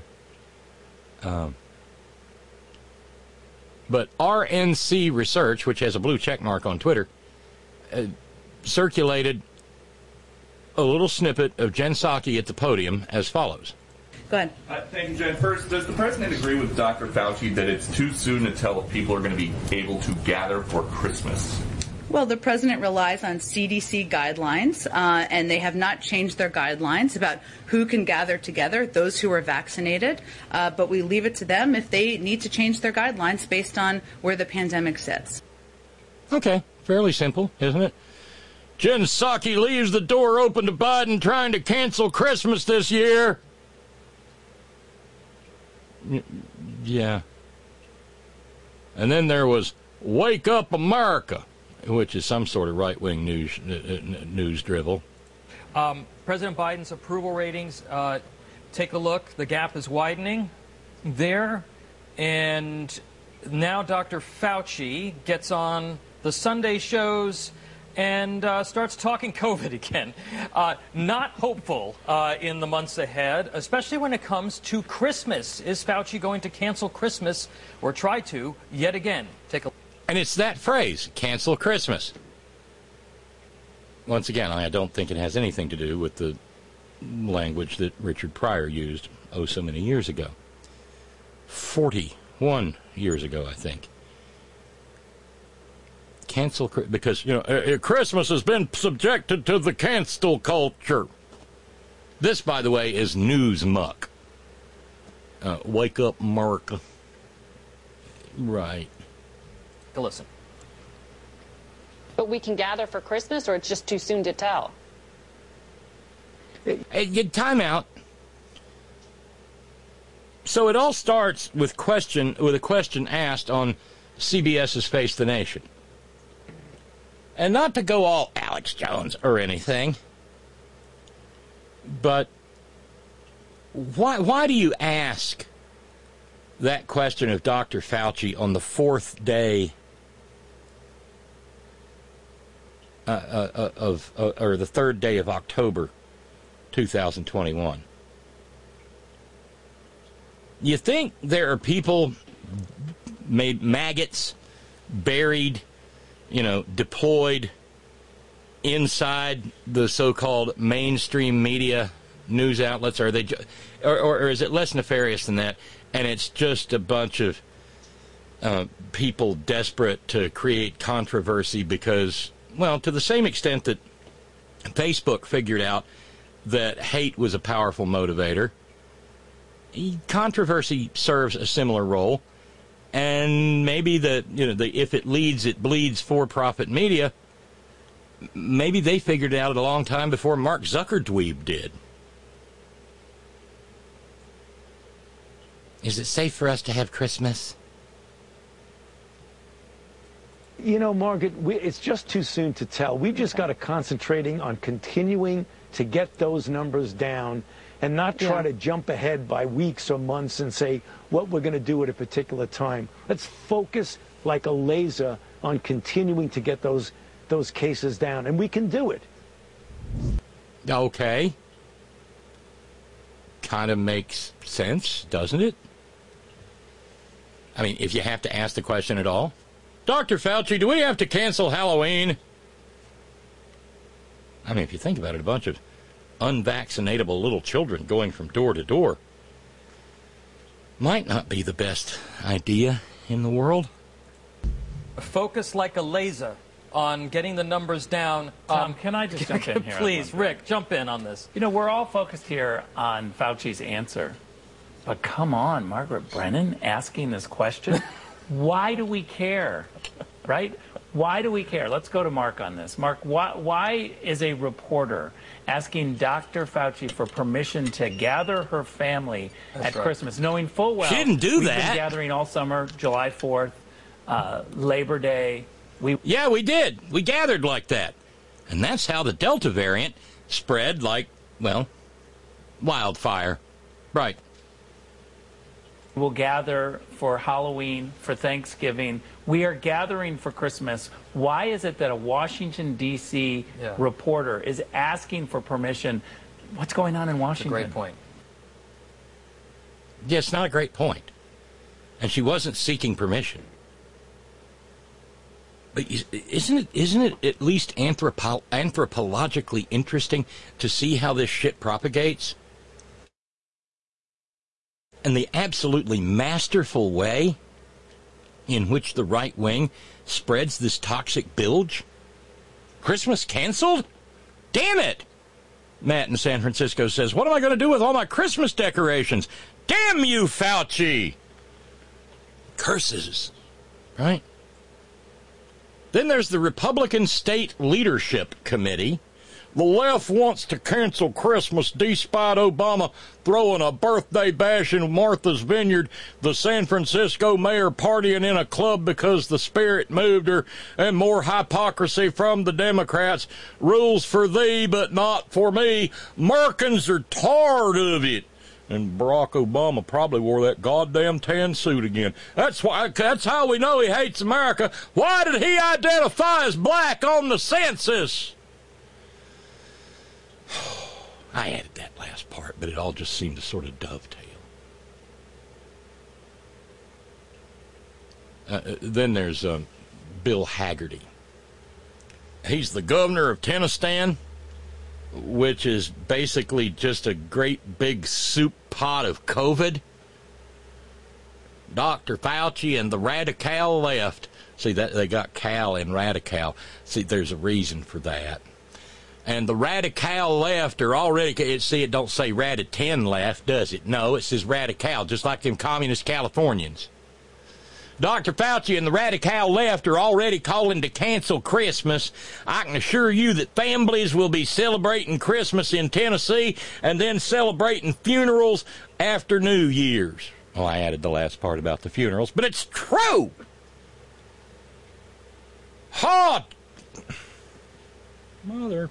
But RNC Research, which has a blue check mark on Twitter, circulated a little snippet of Jen Psaki at the podium as follows. Go ahead. Thank you, Jen. First, does the president agree with Dr. Fauci that it's too soon to tell if people are going to be able to gather for Christmas? Well, the president relies on CDC guidelines, and they have not changed their guidelines about who can gather together, those who are vaccinated. But we leave it to them if they need to change their guidelines based on where the pandemic sits. Okay, fairly simple, isn't it? Jen Psaki leaves the door open to Biden trying to cancel Christmas this year. Yeah. And then there was Wake Up America, which is some sort of right-wing news drivel. President Biden's approval ratings, take a look. The gap is widening there. And now Dr. Fauci gets on the Sunday shows and starts talking COVID again. Not hopeful in the months ahead, especially when it comes to Christmas. Is Fauci going to cancel Christmas or try to yet again? And it's that phrase, cancel Christmas. Once again, I don't think it has anything to do with the language that Richard Pryor used so many years ago. 41 years ago, I think. Cancel, because, Christmas has been subjected to the cancel culture. This, by the way, is news muck. Wake Up America. Right. Listen. But we can gather for Christmas, or it's just too soon to tell? Time out. So it all starts with a question asked on CBS's Face the Nation. And not to go all Alex Jones or anything, but why do you ask that question of Dr. Fauci on the fourth day or the third day of October 2021? You think there are people maggots buried, deployed inside the so-called mainstream media news outlets? Or is it less nefarious than that? And it's just a bunch of people desperate to create controversy because, well, to the same extent that Facebook figured out that hate was a powerful motivator, controversy serves a similar role. And maybe if it leads, it bleeds for-profit media, maybe they figured it out a long time before Mark Zuckerberg did. Is it safe for us to have Christmas? Margaret, it's just too soon to tell. We've just got to concentrating on continuing to get those numbers down and not try to jump ahead by weeks or months and say what we're going to do at a particular time. Let's focus like a laser on continuing to get those cases down, and we can do it. Okay. Kind of makes sense, doesn't it? I mean, if you have to ask the question at all. Dr. Fauci, do we have to cancel Halloween? I mean, if you think about it, a bunch of unvaccinatable little children going from door to door might not be the best idea in the world. Focus like a laser on getting the numbers down. Tom, can I just jump in here? Please, Rick, jump in on this. We're all focused here on Fauci's answer. But come on, Margaret Brennan asking this question. Why do we care? Right? Why do we care? Let's go to Mark on this. Mark, why is a reporter asking Dr. Fauci for permission to gather her family at Christmas, knowing full well she didn't do we've that. Been gathering all summer, July 4th, Labor Day. Yeah, we did. We gathered like that. And that's how the Delta variant spread like, well, wildfire. Right. We'll gather for Halloween, for Thanksgiving. We are gathering for Christmas. Why is it that a Washington, D.C. reporter is asking for permission? What's going on in Washington? That's a great point. Yeah, it's not a great point. And she wasn't seeking permission. But isn't it at least anthropologically interesting to see how this shit propagates? And the absolutely masterful way in which the right wing spreads this toxic bilge? Christmas canceled? Damn it! Matt in San Francisco says, what am I going to do with all my Christmas decorations? Damn you, Fauci! Curses. Right? Then there's the Republican State Leadership Committee, The left wants to cancel Christmas despite Obama throwing a birthday bash in Martha's Vineyard, the San Francisco mayor partying in a club because the spirit moved her, and more hypocrisy from the Democrats. Rules for thee, but not for me. Merkins are tired of it. And Barack Obama probably wore that goddamn tan suit again. That's how we know he hates America. Why did he identify as black on the census? I added that last part, but it all just seemed to sort of dovetail. Then there's Bill Haggerty. He's the governor of Tennessee, which is basically just a great big soup pot of COVID. Dr. Fauci and the radical left. See, that they got Cal in radical. See, there's a reason for that. And the radical left are already, see, it don't say radical left, does it? No, it says radical, just like them communist Californians. Dr. Fauci and the radical left are already calling to cancel Christmas. I can assure you that families will be celebrating Christmas in Tennessee and then celebrating funerals after New Year's. Oh, I added the last part about the funerals, but it's true. Hot. Mother.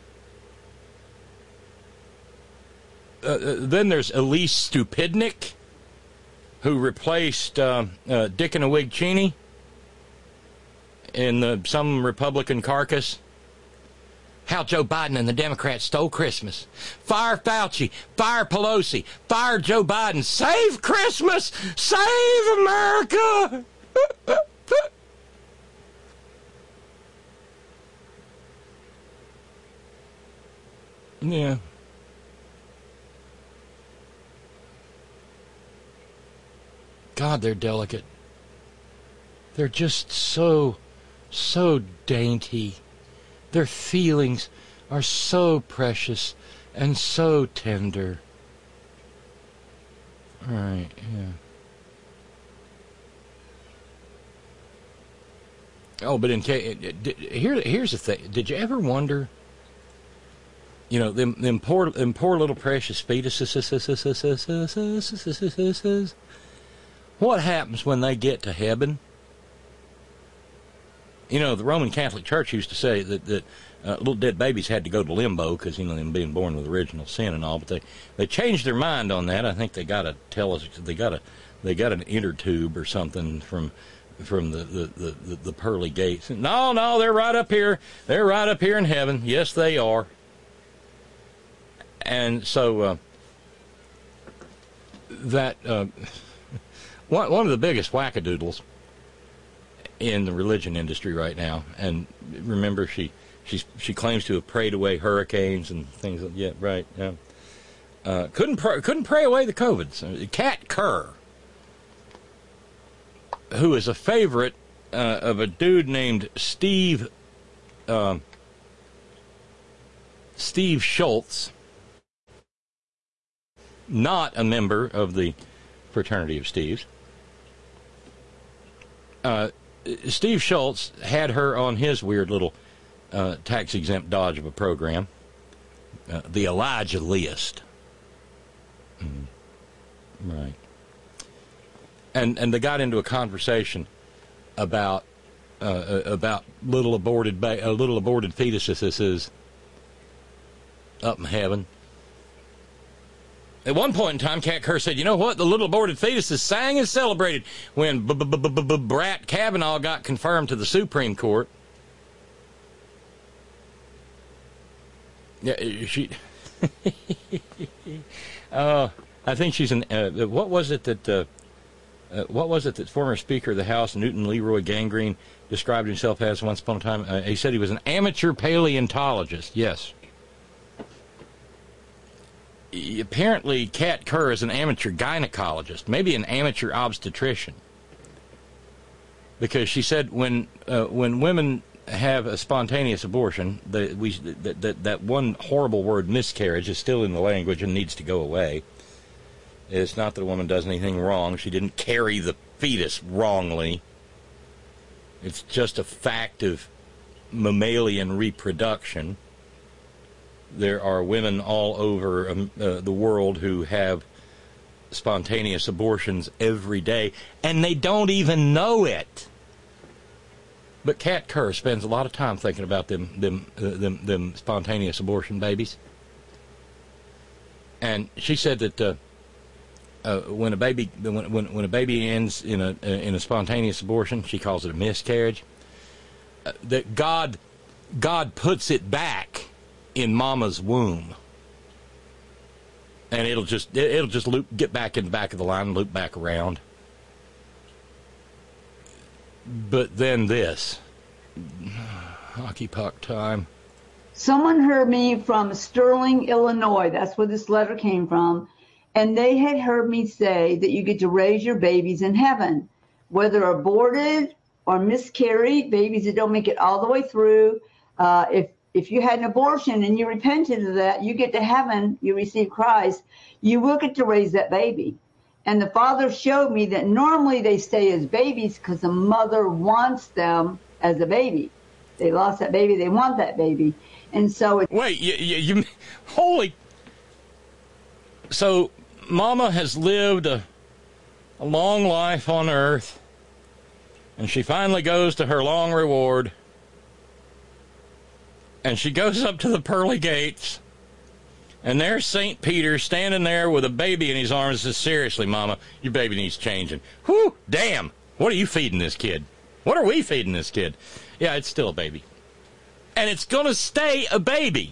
Then there's Elise Stupidnik, who replaced Dick and a Wig Cheney in some Republican carcass. How Joe Biden and the Democrats stole Christmas. Fire Fauci, fire Pelosi, fire Joe Biden. Save Christmas! Save America! Yeah. God, they're delicate. They're just so dainty. Their feelings are so precious and so tender. All right, yeah. Oh, but here's the thing. Did you ever wonder, you know, them poor little precious fetuses, what happens when they get to heaven? You know, the Roman Catholic Church used to say that little dead babies had to go to limbo because, you know, them being born with original sin and all. But they changed their mind on that. I think they got to tell us they got an inner tube or something from the pearly gates. No, they're right up here. They're right up here in heaven. Yes, they are. And so that. One of the biggest wackadoodles in the religion industry right now, and remember, she claims to have prayed away hurricanes and things. Yeah, right. Yeah. Couldn't pray away the COVID. So, Kat Kerr, who is a favorite of a dude named Steve Schultz, not a member of the Fraternity of Steves. Steve Schultz had her on his weird little tax-exempt dodge of a program, the Elijah List. Right. And they got into a conversation about little aborted fetuses up in heaven. At one point in time, Kat Kerr said, you know what? The little aborted fetuses sang and celebrated when Brett Kavanaugh got confirmed to the Supreme Court. Yeah, she... I think she's an... what was it that former Speaker of the House, Newton Leroy Gangrene, described himself as once upon a time? He said he was an amateur paleontologist. Yes. Apparently, Kat Kerr is an amateur gynecologist, maybe an amateur obstetrician, because she said when women have a spontaneous abortion, that one horrible word miscarriage is still in the language and needs to go away. It's not that a woman does anything wrong; she didn't carry the fetus wrongly. It's just a fact of mammalian reproduction. there are women all over the world who have spontaneous abortions every day, and they don't even know it. But Kat Kerr spends a lot of time thinking about them spontaneous abortion babies. And she said that when a baby ends in a spontaneous abortion, she calls it a miscarriage. That God puts it back in Mama's womb, and it'll just get back in the back of the line and loop back around. But then this hockey puck time. Someone heard me from Sterling, Illinois. That's where this letter came from. And they had heard me say that you get to raise your babies in heaven, whether aborted or miscarried, babies that don't make it all the way through. If you had an abortion and you repented of that, you get to heaven, you receive Christ, you will get to raise that baby. And the Father showed me that normally they stay as babies because the mother wants them as a baby. They lost that baby, they want that baby. And so wait, you holy. So Mama has lived a long life on earth, and she finally goes to her long reward, and she goes up to the pearly gates, and there's St. Peter standing there with a baby in his arms and says, seriously, Mama, your baby needs changing. Whew, damn, what are you feeding this kid? What are we feeding this kid? Yeah, it's still a baby. And it's going to stay a baby.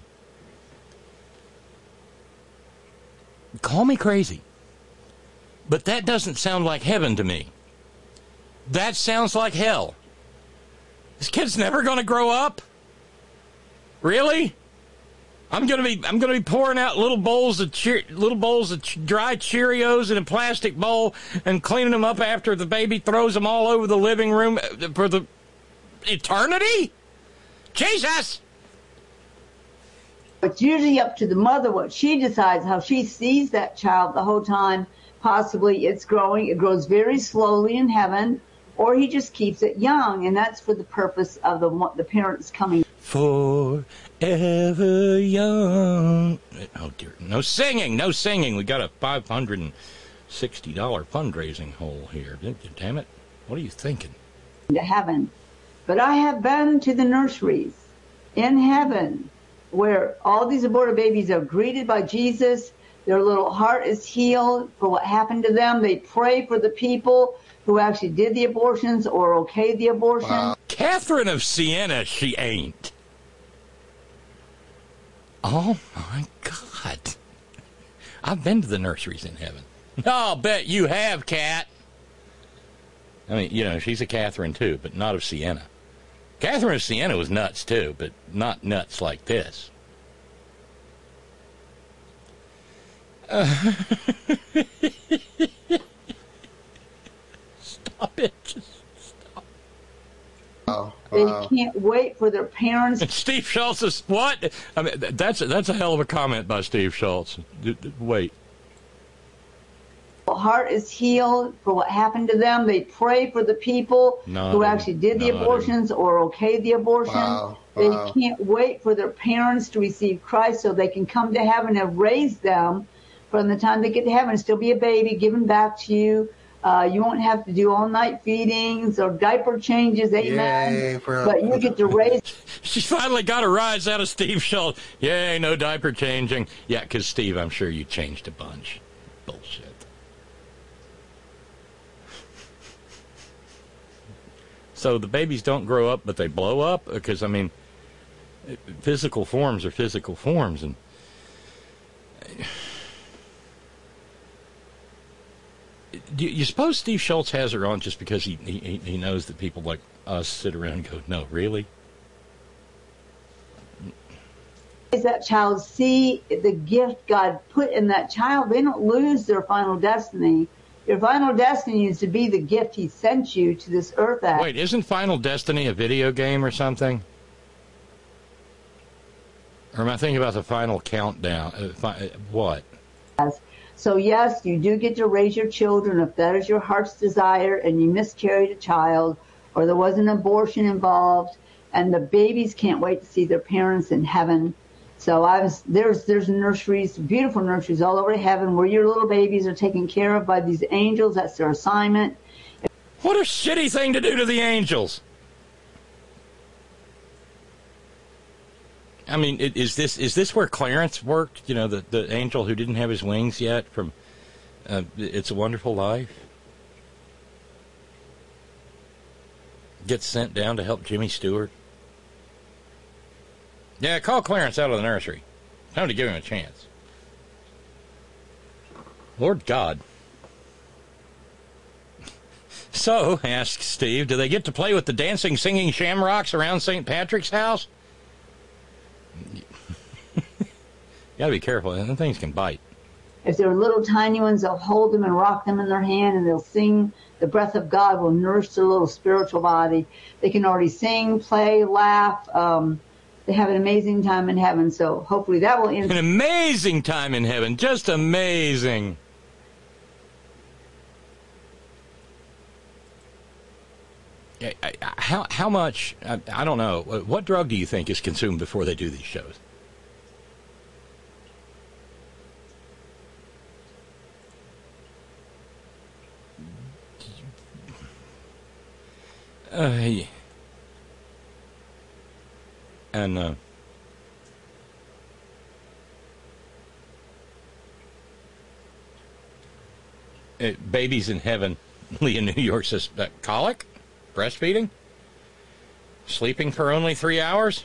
Call me crazy, but that doesn't sound like heaven to me. That sounds like hell. This kid's never going to grow up. Really? I'm going to be pouring out little bowls of dry Cheerios in a plastic bowl and cleaning them up after the baby throws them all over the living room for the eternity? Jesus! It's usually up to the mother what she decides, how she sees that child the whole time. Possibly it's growing. It grows very slowly in heaven, or he just keeps it young, and that's for the purpose of the parents coming. Forever young. Oh, dear. No singing. We got a $560 fundraising hole here. Damn it. What are you thinking? To heaven. But I have been to the nurseries in heaven where all these aborted babies are greeted by Jesus. Their little heart is healed for what happened to them. They pray for the people who actually did the abortions or okayed the abortion. Wow. Catherine of Siena, she ain't. Oh, my God. I've been to the nurseries in heaven. I'll bet you have, Kat. I mean, she's a Catherine, too, but not of Siena. Catherine of Siena was nuts, too, but not nuts like this. Stop it. Just stop. Oh, wow. They can't wait for their parents. Steve Schultz is what? I mean, that's a hell of a comment by Steve Schultz. Wait. Heart is healed for what happened to them. They pray for the people who actually did the abortions or okayed the abortion. Wow. They can't wait for their parents to receive Christ so they can come to heaven and raise them from the time they get to heaven and still be a baby given back to you. You won't have to do all-night feedings or diaper changes, amen. Yay, but you get to raise. She finally got a rise out of Steve Schultz. Yay, no diaper changing. Yeah, because, Steve, I'm sure you changed a bunch. Bullshit. So the babies don't grow up, but they blow up? Because, I mean, physical forms are physical forms. And do you suppose Steve Schultz has her on just because he knows that people like us sit around and go, no, really? That child see the gift God put in that child. They don't lose their final destiny. Your final destiny is to be the gift he sent you to this earth at. Wait, isn't Final Destiny a video game or something? Or am I thinking about the Final Countdown? What? So, yes, you do get to raise your children if that is your heart's desire and you miscarried a child or there was an abortion involved and the babies can't wait to see their parents in heaven. So there's nurseries, beautiful nurseries all over heaven where your little babies are taken care of by these angels. That's their assignment. What a shitty thing to do to the angels. I mean, is this where Clarence worked? You know, the angel who didn't have his wings yet from It's a Wonderful Life? Gets sent down to help Jimmy Stewart. Yeah, call Clarence out of the nursery. Time to give him a chance. Lord God. So, asks Steve, do they get to play with the dancing, singing shamrocks around St. Patrick's house? You gotta be careful. Them things can bite. If they're little tiny ones, they'll hold them and rock them in their hand, and they'll sing. The breath of God will nourish their little spiritual body. They can already sing, play, laugh. They have an amazing time in heaven, so hopefully that will end. An amazing time in heaven. Just amazing. How much, I don't know, what drug do you think is consumed before they do these shows? And Babies in Heaven, Leah New York says, colic? Breastfeeding? Sleeping for only 3 hours?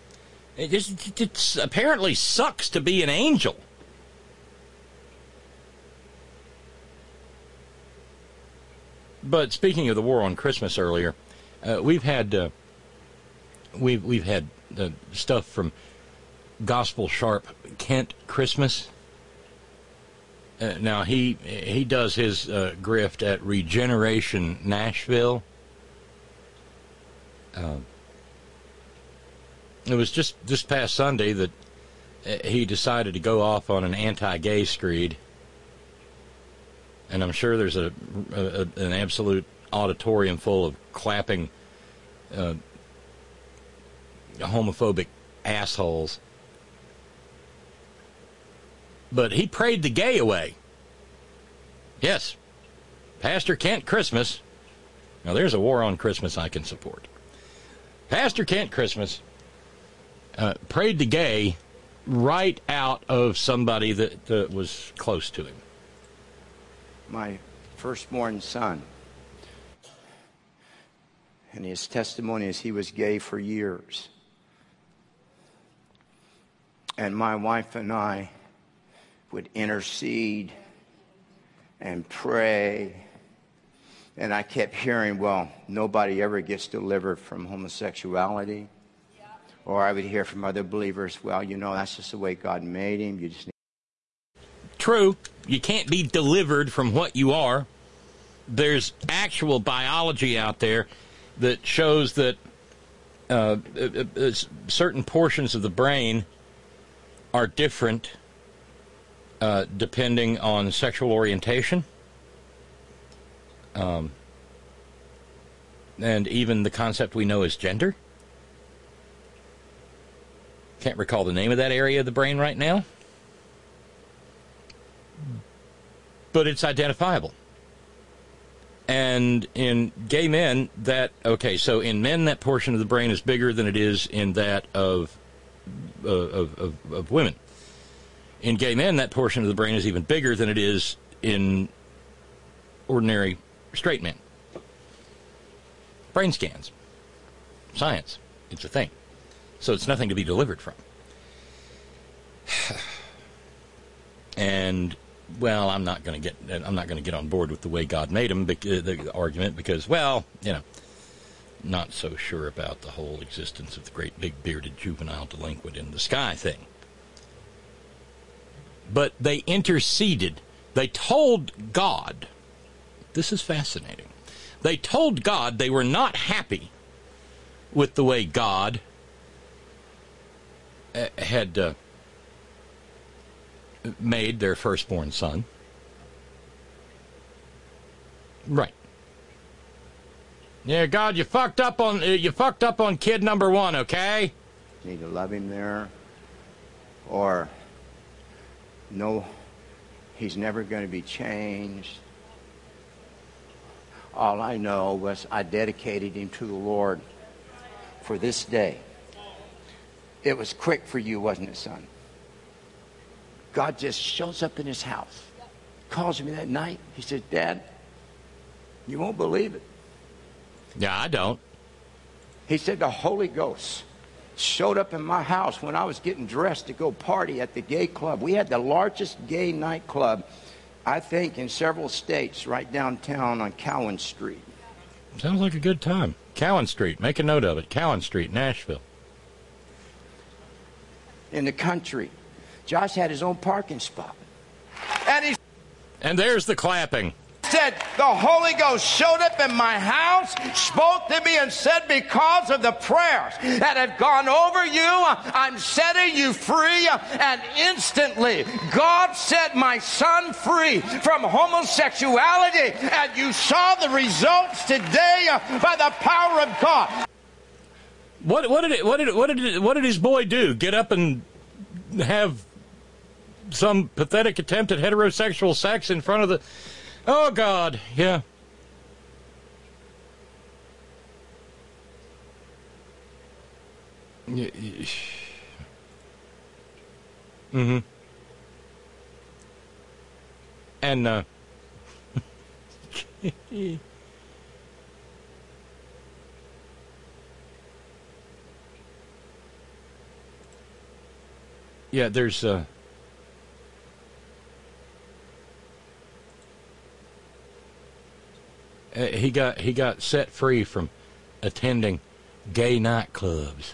It apparently sucks to be an angel. But speaking of the war on Christmas earlier, we've had stuff from Gospel Sharp Kent Christmas. Now he does his grift at Regeneration Nashville. It was just this past Sunday that he decided to go off on an anti-gay screed, and I'm sure there's an absolute auditorium full of clapping homophobic assholes. But he prayed the gay away. Yes, Pastor Kent Christmas. Now there's a war on Christmas I can support. Pastor Kent Christmas prayed the gay right out of somebody that was close to him. My firstborn son, and his testimony is he was gay for years. And my wife and I would intercede and pray. And I kept hearing, well, nobody ever gets delivered from homosexuality. Yeah. Or I would hear from other believers, well, you know, that's just the way God made him. You just need. True. You can't be delivered from what you are. There's actual biology out there that shows that certain portions of the brain are different depending on sexual orientation. And even the concept we know as gender. Can't recall the name of that area of the brain right now. But it's identifiable. And in gay men, so in men that portion of the brain is bigger than it is in that of women. In gay men, that portion of the brain is even bigger than it is in ordinary straight men. Brain scans. Science. It's a thing. So it's nothing to be delivered from. And, well, I'm not going to get on board with the way God made him, the argument, because, well, you know, not so sure about the whole existence of the great big bearded juvenile delinquent in the sky thing. But they interceded. They told God, this is fascinating, they told God they were not happy with the way God had made their firstborn son. Right. Yeah, God, you fucked up on kid number one, okay? Need to love him there. or no, he's never going to be changed. All I know was I dedicated him to the Lord for this day. It was quick for you, wasn't it, son? God just shows up in his house, calls me that night. He says, Dad, you won't believe it. Yeah, I don't. He said the Holy Ghost showed up in my house when I was getting dressed to go party at the gay club. We had the largest gay nightclub, I think, in several states, right downtown on Cowan Street. Sounds like a good time. Cowan Street. Make a note of it. Cowan Street, Nashville. In the country. Josh had his own parking spot. And there's the clapping. Said the Holy Ghost showed up in my house, spoke to me and said, because of the prayers that have gone over you, I'm setting you free. And instantly God set my son free from homosexuality, and you saw the results today by the power of God. What did his boy do? Get up and have some pathetic attempt at heterosexual sex in front of the... Oh, God, yeah. Mm-hmm. And, yeah, there's, he got set free from attending gay nightclubs,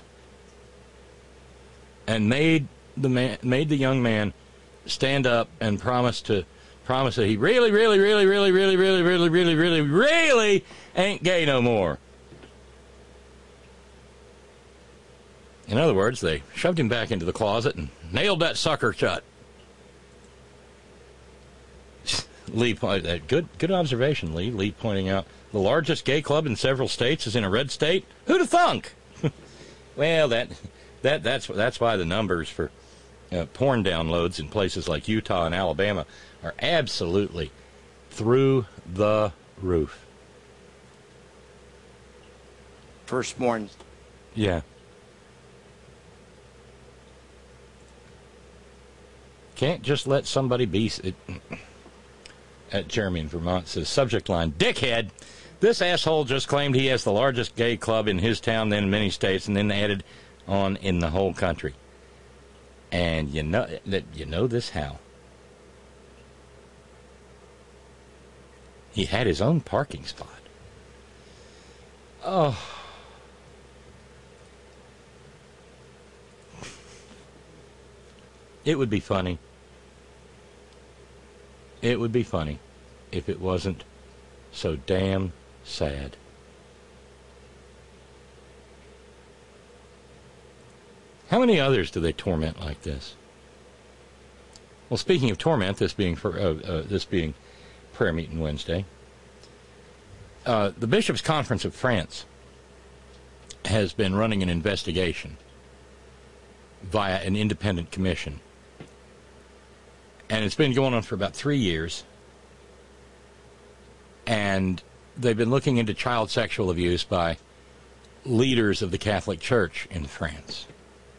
and made the young man stand up and promise that he really ain't gay no more. In other words, they shoved him back into the closet and nailed that sucker shut. Lee, good observation, Lee. Lee pointing out the largest gay club in several states is in a red state. Who'd have thunk? Well, that's why the numbers for porn downloads in places like Utah and Alabama are absolutely through the roof. Firstborn. Yeah. Can't just let somebody be... Jeremy in Vermont says, subject line, dickhead. This asshole just claimed he has the largest gay club in his town, then in many states, and then added on in the whole country. And you know this how? He had his own parking spot. Oh. It would be funny. It would be funny if it wasn't so damn sad. How many others do they torment like this? Well, speaking of torment, this being prayer meeting Wednesday, the Bishops' Conference of France has been running an investigation via an independent commission. And it's been going on for about 3 years. And they've been looking into child sexual abuse by leaders of the Catholic Church in France.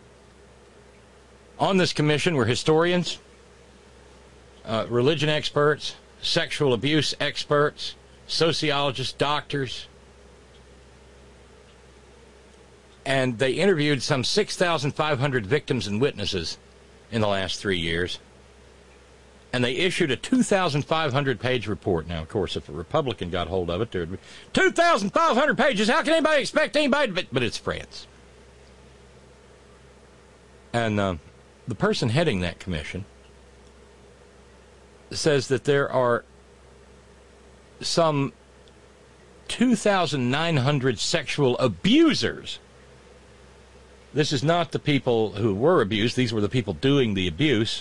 On this commission were historians, religion experts, sexual abuse experts, sociologists, doctors. And they interviewed some 6,500 victims and witnesses in the last 3 years. And they issued a 2,500-page report. Now, of course, if a Republican got hold of it, there would be 2,500 pages. How can anybody expect anybody? But it's France. And the person heading that commission says that there are some 2,900 sexual abusers. This is not the people who were abused. These were the people doing the abuse.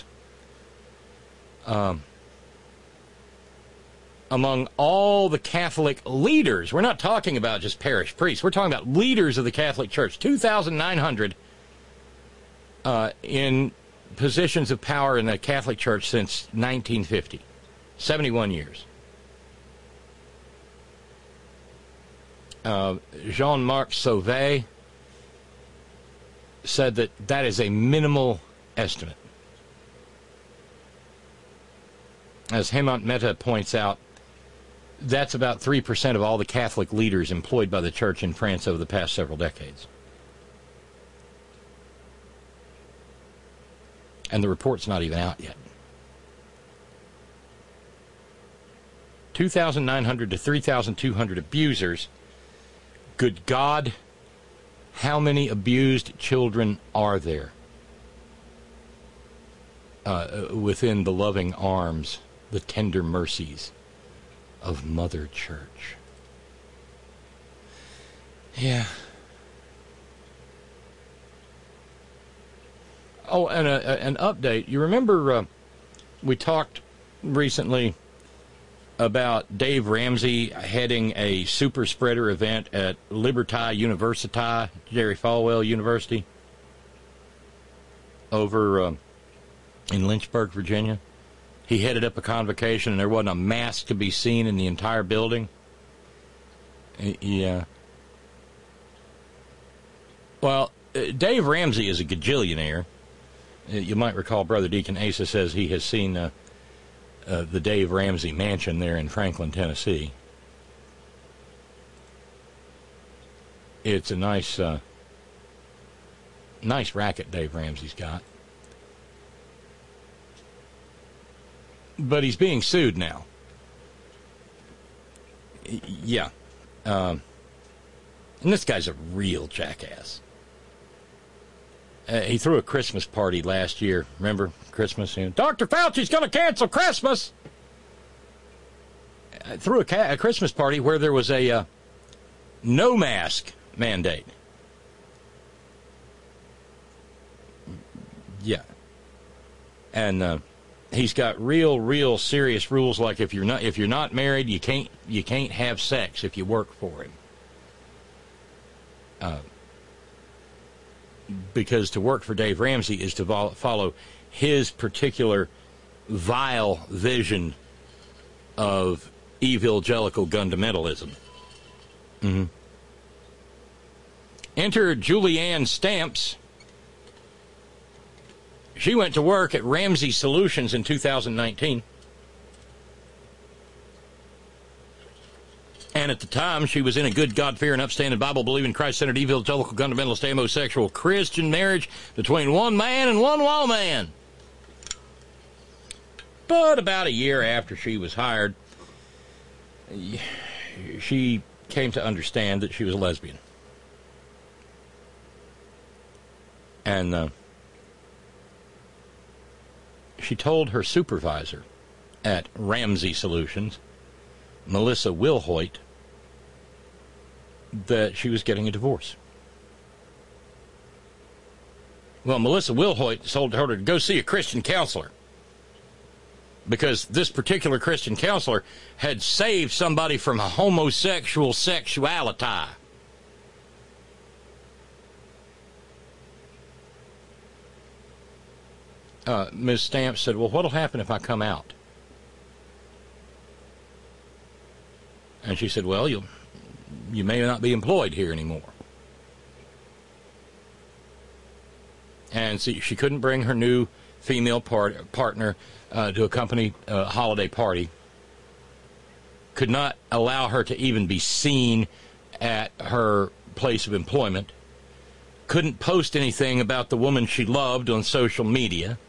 Among all the Catholic leaders. We're not talking about just parish priests. We're talking about leaders of the Catholic Church. 2,900 in positions of power in the Catholic Church since 1950. 71 years. Jean-Marc Sauvé said that is a minimal estimate. As Hemant Mehta points out, that's about 3% of all the Catholic leaders employed by the church in France over the past several decades. And the report's not even out yet. 2,900 to 3,200 abusers. Good God, how many abused children are there within the loving arms, the tender mercies of Mother Church? Yeah. Oh, and an update. You remember we talked recently about Dave Ramsey heading a super spreader event at Liberti University, Jerry Falwell University, over in Lynchburg, Virginia. He headed up a convocation, and there wasn't a mask to be seen in the entire building. Yeah. Well, Dave Ramsey is a gajillionaire. You might recall Brother Deacon Asa says he has seen the Dave Ramsey mansion there in Franklin, Tennessee. It's a nice racket Dave Ramsey's got. But he's being sued now. Yeah. And this guy's a real jackass. He threw a Christmas party last year. Remember Christmas? Dr. Fauci's going to cancel Christmas. Threw a Christmas party where there was a no mask mandate. Yeah. And he's got real serious rules, like if you're not married, you can't have sex if you work for him. Because to work for Dave Ramsey is to follow his particular vile vision of evangelical fundamentalism. Mm-hmm. Enter Julianne Stamps. She went to work at Ramsey Solutions in 2019. And at the time, she was in a good, God-fearing, upstanding, Bible-believing, Christ-centered, evangelical, fundamentalist, homosexual Christian marriage between one man and one woman. But about a year after she was hired, she came to understand that she was a lesbian. And she told her supervisor at Ramsey Solutions, Melissa Wilhoit, that she was getting a divorce. Well, Melissa Wilhoit told her to go see a Christian counselor, because this particular Christian counselor had saved somebody from a homosexual sexuality. Ms. Stamps said, well, what'll happen if I come out? And she said, well, you may not be employed here anymore. And see, she couldn't bring her new female partner to a company holiday party. Could not allow her to even be seen at her place of employment. Couldn't post anything about the woman she loved on social media.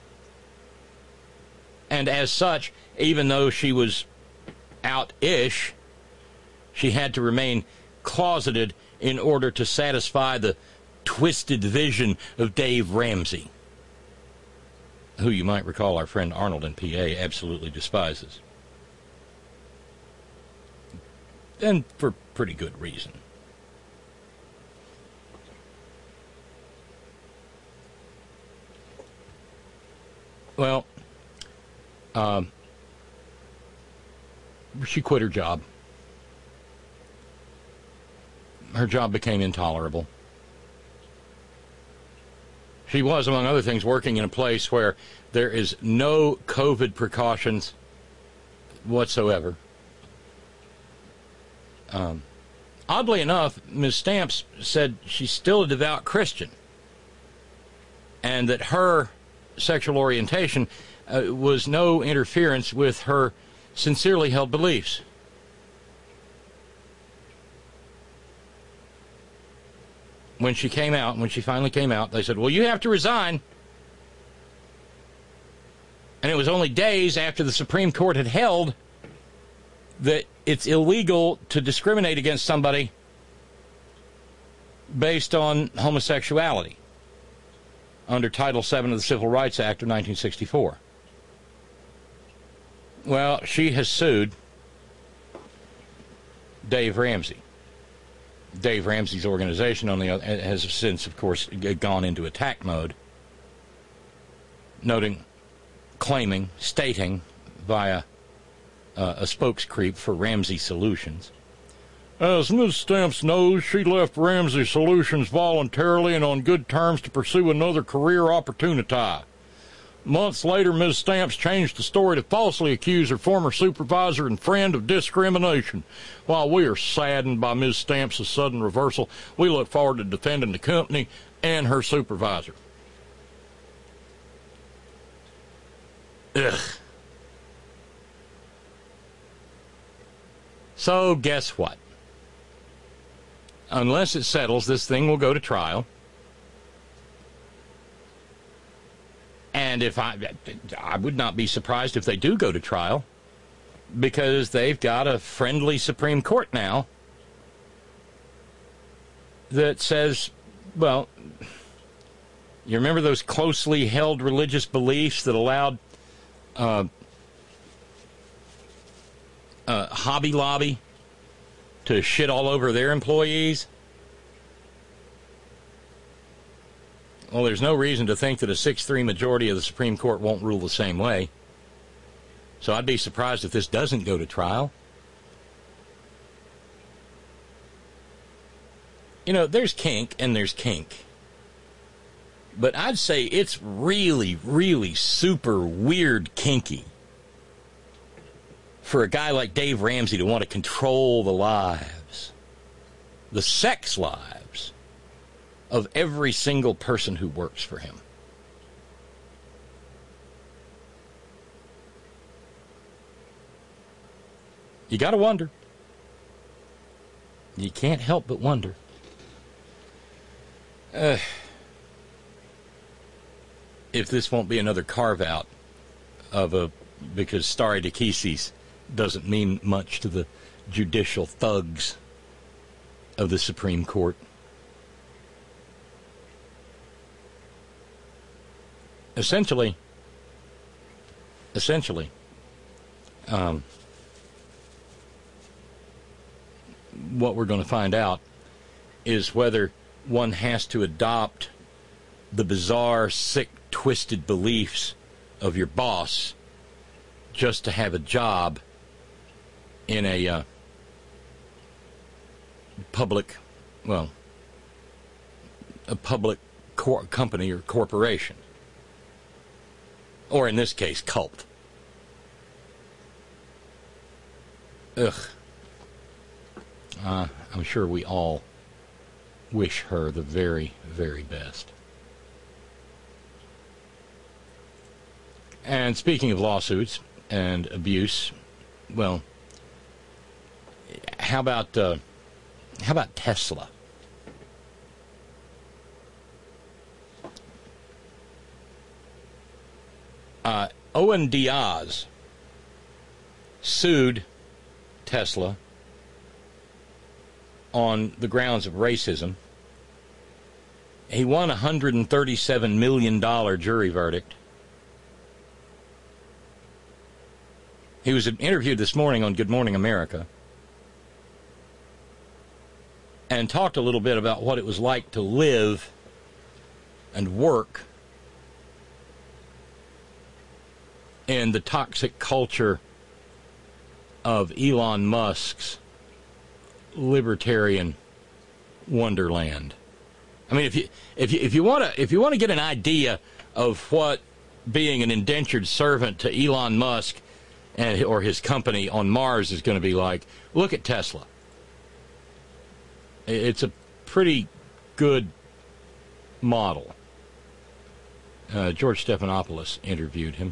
And as such, even though she was out-ish, she had to remain closeted in order to satisfy the twisted vision of Dave Ramsey, who you might recall our friend Arnold in PA absolutely despises. And for pretty good reason. Well, she quit her job. Her job became intolerable. She was, among other things, working in a place where there is no COVID precautions whatsoever. Oddly enough, Ms. Stamps said she's still a devout Christian and that her sexual orientation was no interference with her sincerely held beliefs. When she finally came out, they said, well, you have to resign. And it was only days after the Supreme Court had held that it's illegal to discriminate against somebody based on homosexuality under Title VII of the Civil Rights Act of 1964. Well, she has sued Dave Ramsey. Dave Ramsey's organization has since, of course, gone into attack mode, stating via a spokescreep for Ramsey Solutions. As Ms. Stamps knows, she left Ramsey Solutions voluntarily and on good terms to pursue another career opportunity. Months later, Ms. Stamps changed the story to falsely accuse her former supervisor and friend of discrimination. While we are saddened by Ms. Stamps' sudden reversal, we look forward to defending the company and her supervisor. Ugh. So, guess what? Unless it settles, this thing will go to trial. And if I would not be surprised if they do go to trial, because they've got a friendly Supreme Court now that says, well, you remember those closely held religious beliefs that allowed Hobby Lobby to shit all over their employees? Well, there's no reason to think that a 6-3 majority of the Supreme Court won't rule the same way. So I'd be surprised if this doesn't go to trial. You know, there's kink and there's kink. But I'd say it's really, really super weird kinky for a guy like Dave Ramsey to want to control the lives, the sex lives, of every single person who works for him. You got to wonder. You can't help but wonder. If this won't be another carve-out of because stare decisis doesn't mean much to the judicial thugs of the Supreme Court. Essentially, what we're going to find out is whether one has to adopt the bizarre, sick, twisted beliefs of your boss just to have a job in a public company or corporation. Or in this case, cult. Ugh. I'm sure we all wish her the very, very best. And speaking of lawsuits and abuse, well, how about Tesla? Owen Diaz sued Tesla on the grounds of racism. He won a $137 million jury verdict. He was interviewed this morning on Good Morning America and talked a little bit about what it was like to live and work in the toxic culture of Elon Musk's libertarian wonderland. I mean, if you want to get an idea of what being an indentured servant to Elon Musk or his company on Mars is going to be like, look at Tesla. It's a pretty good model. George Stephanopoulos interviewed him.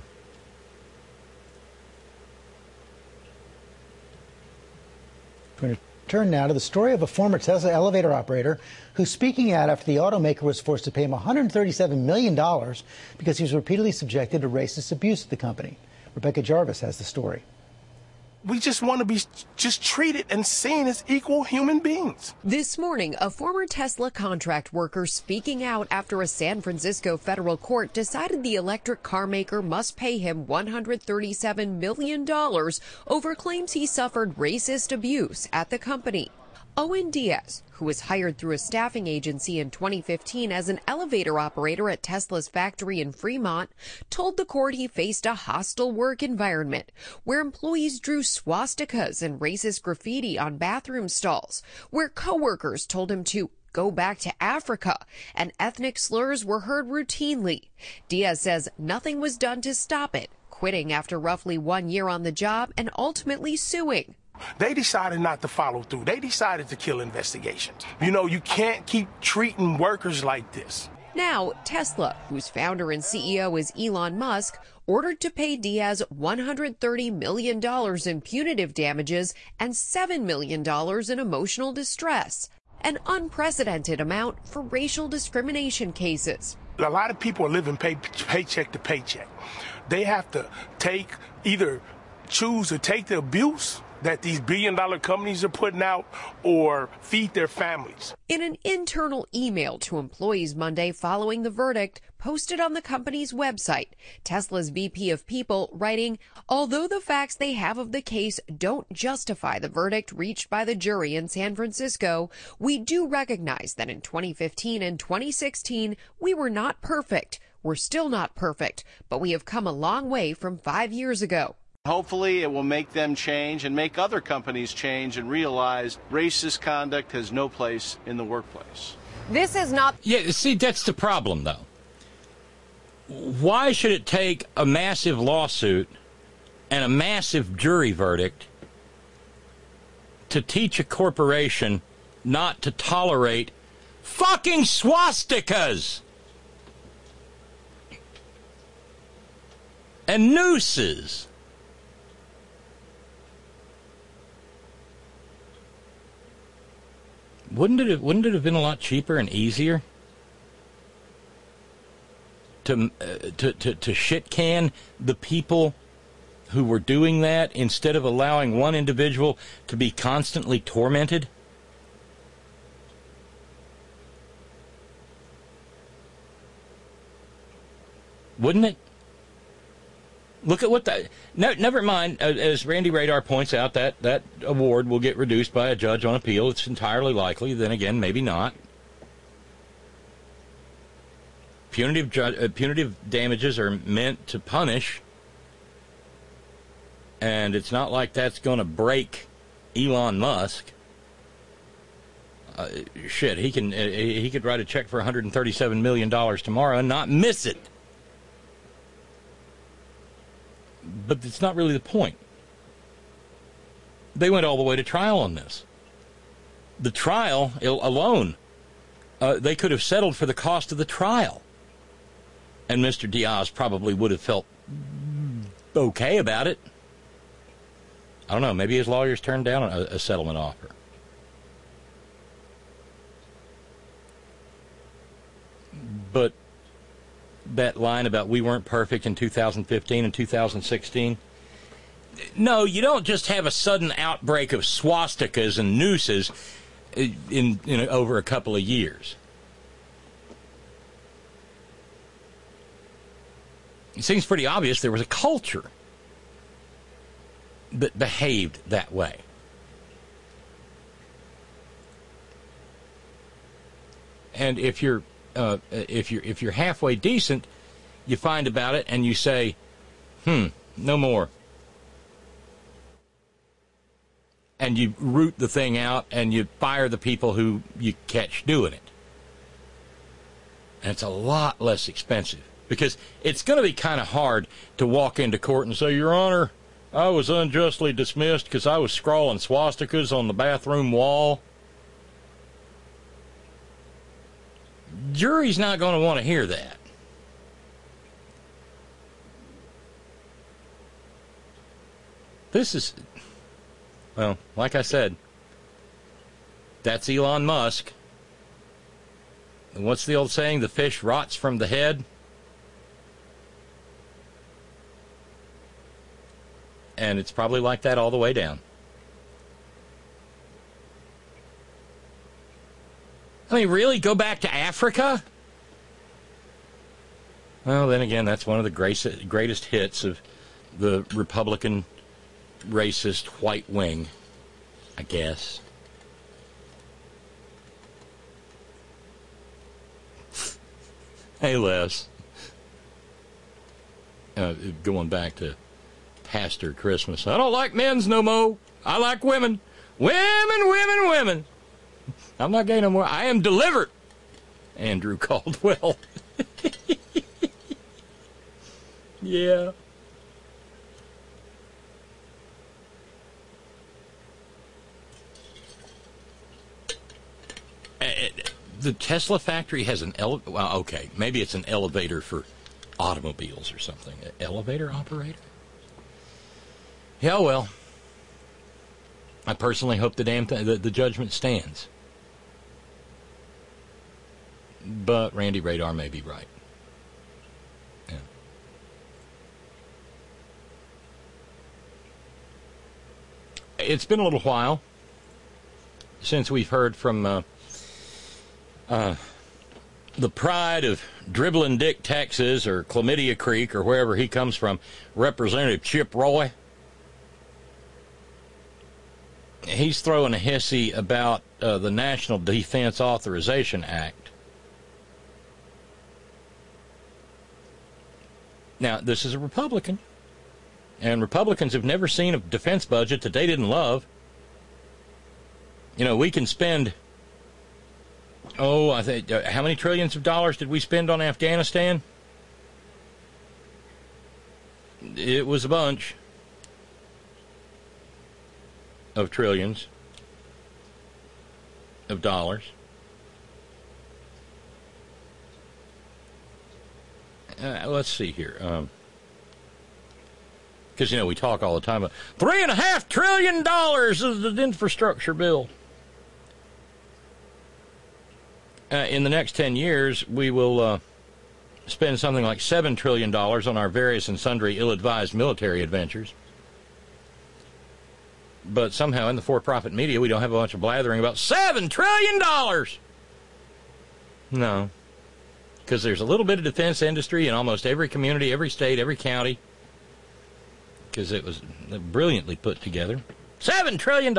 We're going to turn now to the story of a former Tesla elevator operator who's speaking out after the automaker was forced to pay him $137 million because he was repeatedly subjected to racist abuse at the company. Rebecca Jarvis has the story. We just want to be just treated and seen as equal human beings. This morning, a former Tesla contract worker speaking out after a San Francisco federal court decided the electric car maker must pay him $137 million over claims he suffered racist abuse at the company. Owen Diaz, who was hired through a staffing agency in 2015 as an elevator operator at Tesla's factory in Fremont, told the court he faced a hostile work environment where employees drew swastikas and racist graffiti on bathroom stalls, where coworkers told him to go back to Africa, and ethnic slurs were heard routinely. Diaz says nothing was done to stop it, quitting after roughly 1 year on the job and ultimately suing. They decided not to follow through. They decided to kill investigations. You know, you can't keep treating workers like this. Now, Tesla, whose founder and CEO is Elon Musk, ordered to pay Diaz $130 million in punitive damages and $7 million in emotional distress, an unprecedented amount for racial discrimination cases. A lot of people are living paycheck to paycheck. They have to choose to take the abuse that these billion-dollar companies are putting out or feed their families. In an internal email to employees Monday following the verdict, posted on the company's website, Tesla's VP of People writing, although the facts they have of the case don't justify the verdict reached by the jury in San Francisco, we do recognize that in 2015 and 2016, we were not perfect. We're still not perfect, but we have come a long way from 5 years ago. Hopefully it will make them change and make other companies change and realize racist conduct has no place in the workplace. This is not... Yeah, see, that's the problem, though. Why should it take a massive lawsuit and a massive jury verdict to teach a corporation not to tolerate fucking swastikas and nooses? Wouldn't it have been a lot cheaper and easier to shit can the people who were doing that instead of allowing one individual to be constantly tormented? Wouldn't it? Look at what that... No, never mind, as Randy Radar points out, that award will get reduced by a judge on appeal. It's entirely likely. Then again, maybe not. Punitive damages are meant to punish, and it's not like that's going to break Elon Musk. Shit, he could write a check for $137 million tomorrow and not miss it. But it's not really the point. They went all the way to trial on this. The trial alone, they could have settled for the cost of the trial. And Mr. Diaz probably would have felt okay about it. I don't know, maybe his lawyers turned down a settlement offer. But that line about we weren't perfect in 2015 and 2016. No, you don't just have a sudden outbreak of swastikas and nooses in over a couple of years. It seems pretty obvious there was a culture that behaved that way. And if you're halfway decent, you find about it and you say, no more. And you root the thing out and you fire the people who you catch doing it. And it's a lot less expensive because it's going to be kind of hard to walk into court and say, Your Honor, I was unjustly dismissed because I was scrawling swastikas on the bathroom wall. Jury's not going to want to hear that. This is, well, like I said, that's Elon Musk. And what's the old saying? The fish rots from the head. And it's probably like that all the way down. I mean, really? Go back to Africa? Well, then again, that's one of the greatest hits of the Republican racist white wing, I guess. Hey, Les. Going back to Pastor Christmas. I don't like men's no more. I like women. Women, women, women. I'm not gay no more. I am delivered. Andrew Caldwell. Yeah. The Tesla factory has an elevator. Well, okay, maybe it's an elevator for automobiles or something. An elevator operator? Yeah, well, I personally hope the judgment stands. But Randy Radar may be right. Yeah. It's been a little while since we've heard from the pride of Dribbling Dick, Texas, or Chlamydia Creek, or wherever he comes from, Representative Chip Roy. He's throwing a hissy about the National Defense Authorization Act. Now, this is a Republican, and Republicans have never seen a defense budget that they didn't love. You know, we can spend, I think, how many trillions of dollars did we spend on Afghanistan? It was a bunch of trillions of dollars. Let's see here. Because, we talk all the time about $3.5 trillion is the infrastructure bill. In the next 10 years, we will spend something like $7 trillion on our various and sundry ill-advised military adventures. But somehow in the for-profit media, we don't have a bunch of blathering about $7 trillion! No. Because there's a little bit of defense industry in almost every community, every state, every county. Because it was brilliantly put together. $7 trillion!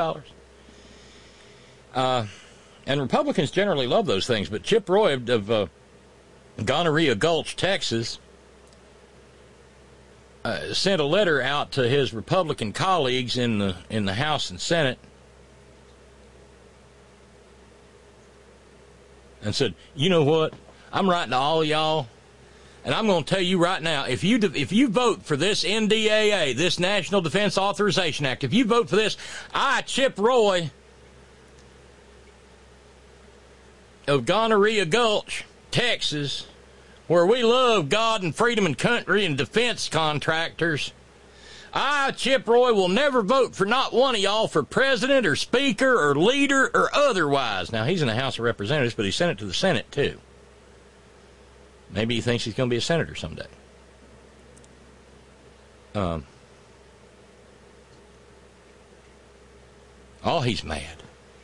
And Republicans generally love those things, but Chip Roy of Gonorrhea Gulch, Texas, sent a letter out to his Republican colleagues in the House and Senate and said, you know what? I'm writing to all of y'all, and I'm going to tell you right now, if you vote for this NDAA, this National Defense Authorization Act, if you vote for this, I, Chip Roy of Gonorrhea Gulch, Texas, where we love God and freedom and country and defense contractors, I, Chip Roy, will never vote for not one of y'all for president or speaker or leader or otherwise. Now, he's in the House of Representatives, but he sent it to the Senate, too. Maybe he thinks he's going to be a senator someday. He's mad.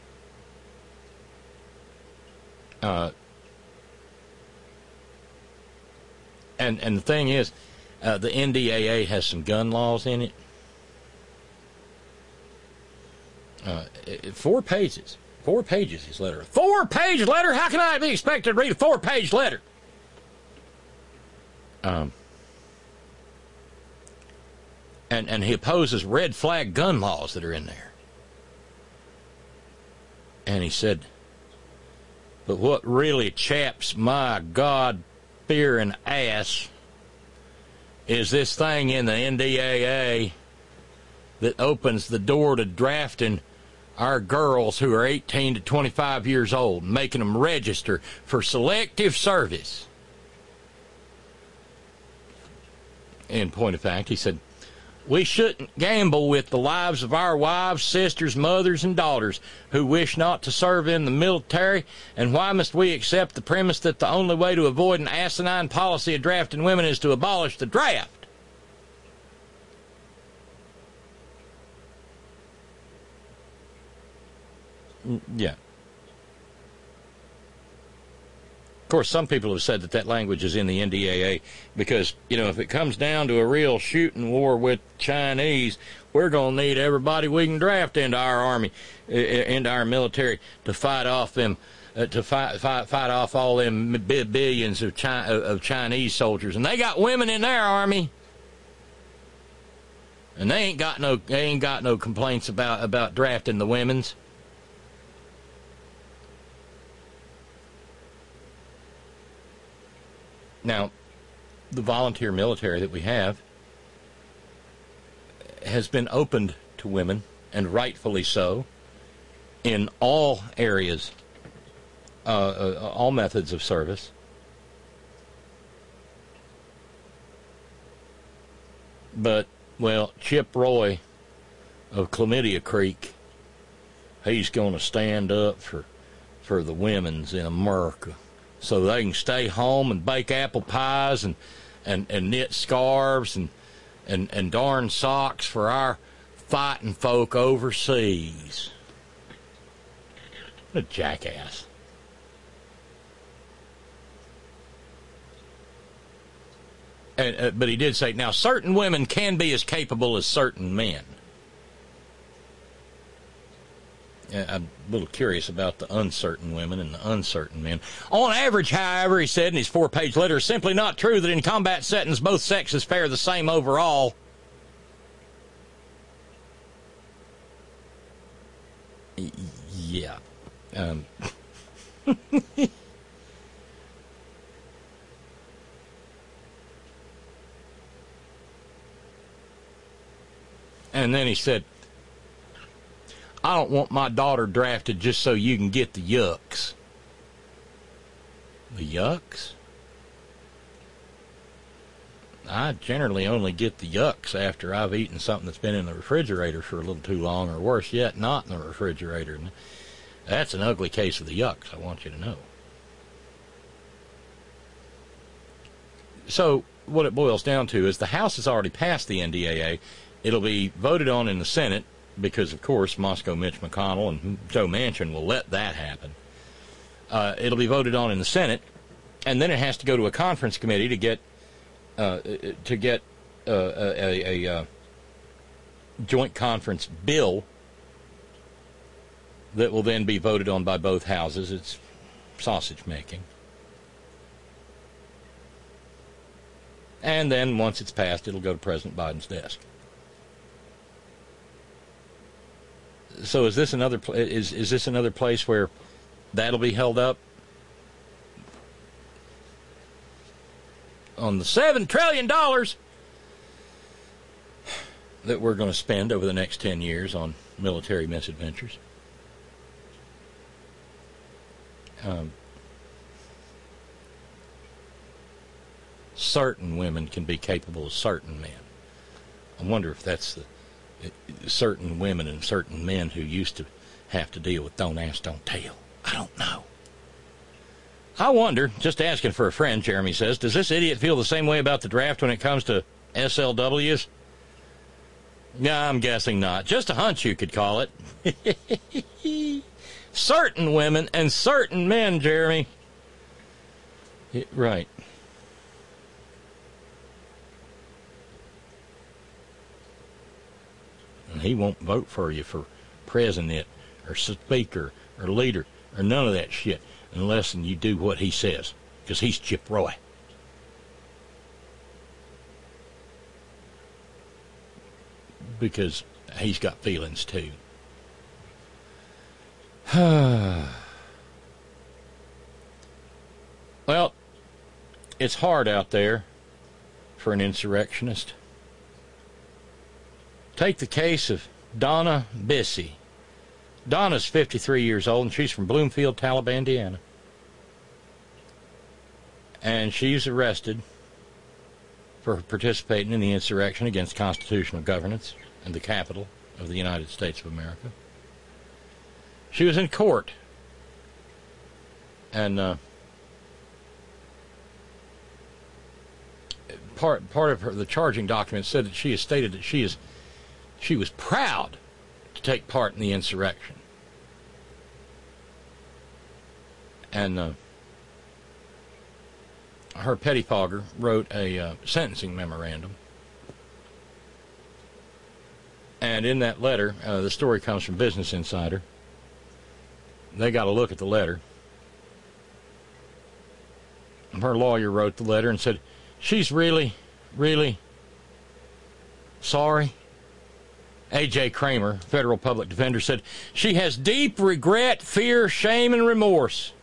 And the thing is, the NDAA has some gun laws in it. 4 pages. 4 pages, his letter. 4-page letter? How can I be expected to read a 4-page letter? And he opposes red flag gun laws that are in there. And he said, But what really chaps my God-fearing ass is this thing in the NDAA that opens the door to drafting our girls who are 18 to 25 years old, making them register for selective service. In point of fact, he said, we shouldn't gamble with the lives of our wives, sisters, mothers, and daughters who wish not to serve in the military, and why must we accept the premise that the only way to avoid an asinine policy of drafting women is to abolish the draft? Yeah. Of course, some people have said that that language is in the NDAA because, you know, if it comes down to a real shooting war with Chinese, we're going to need everybody we can draft into our army, into our military, to fight off them, to fight off all them billions of Chinese soldiers. And they got women in their army, and they ain't got no complaints about drafting the women's. Now, the volunteer military that we have has been opened to women, and rightfully so, in all areas, all methods of service. But, well, Chip Roy of Chlamydia Creek, he's going to stand up for the women's in America, so they can stay home and bake apple pies and knit scarves and darn socks for our fighting folk overseas. What a jackass. But he did say, now, certain women can be as capable as certain men. I'm a little curious about the uncertain women and the uncertain men. On average, however, he said in his 4-page letter, it's simply not true that in combat settings both sexes fare the same overall. Yeah. And then he said, I don't want my daughter drafted just so you can get the yucks. The yucks? I generally only get the yucks after I've eaten something that's been in the refrigerator for a little too long, or worse yet, not in the refrigerator. That's an ugly case of the yucks, I want you to know. So what it boils down to is the House has already passed the NDAA. It'll be voted on in the Senate, because, of course, Moscow Mitch McConnell and Joe Manchin will let that happen. It'll be voted on in the Senate, and then it has to go to a conference committee to get a joint conference bill that will then be voted on by both houses. It's sausage making. And then once it's passed, it'll go to President Biden's desk. So is this another is this another place where that'll be held up on the $7 trillion that we're going to spend over the next 10 years on military misadventures? Certain women can be capable of certain men. I wonder if that's the certain women and certain men who used to have to deal with don't ask, don't tell. I don't know. I wonder, just asking for a friend, Jeremy says, does this idiot feel the same way about the draft when it comes to SLWs? Yeah, I'm guessing not. Just a hunch, you could call it. Certain women and certain men, Jeremy. Right. And he won't vote for you for president or speaker or leader or none of that shit unless you do what he says, because he's Chip Roy. Because he's got feelings too. it's hard out there for an insurrectionist. Take the case of Donna Bissey. Donna's 53 years old, and she's from Bloomfield, Taliban, Indiana. And she's arrested for participating in the insurrection against constitutional governance and the Capitol of the United States of America. She was in court, and part of the charging document said that she has stated that she was proud to take part in the insurrection. And her pettifogger wrote a sentencing memorandum. And in that letter, the story comes from Business Insider. They got a look at the letter. Her lawyer wrote the letter and said, she's really, really sorry. A.J. Kramer, federal public defender, said, she has deep regret, fear, shame, and remorse.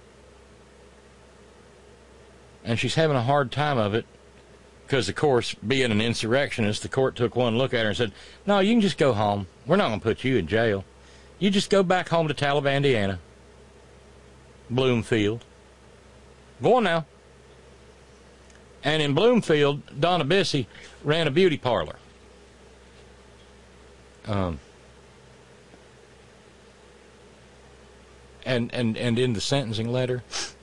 And she's having a hard time of it because, of course, being an insurrectionist, the court took one look at her and said, no, you can just go home. We're not going to put you in jail. You just go back home to Taliban, Indiana. Bloomfield. Go on now. And in Bloomfield, Donna Bissey ran a beauty parlor. And in the sentencing letter,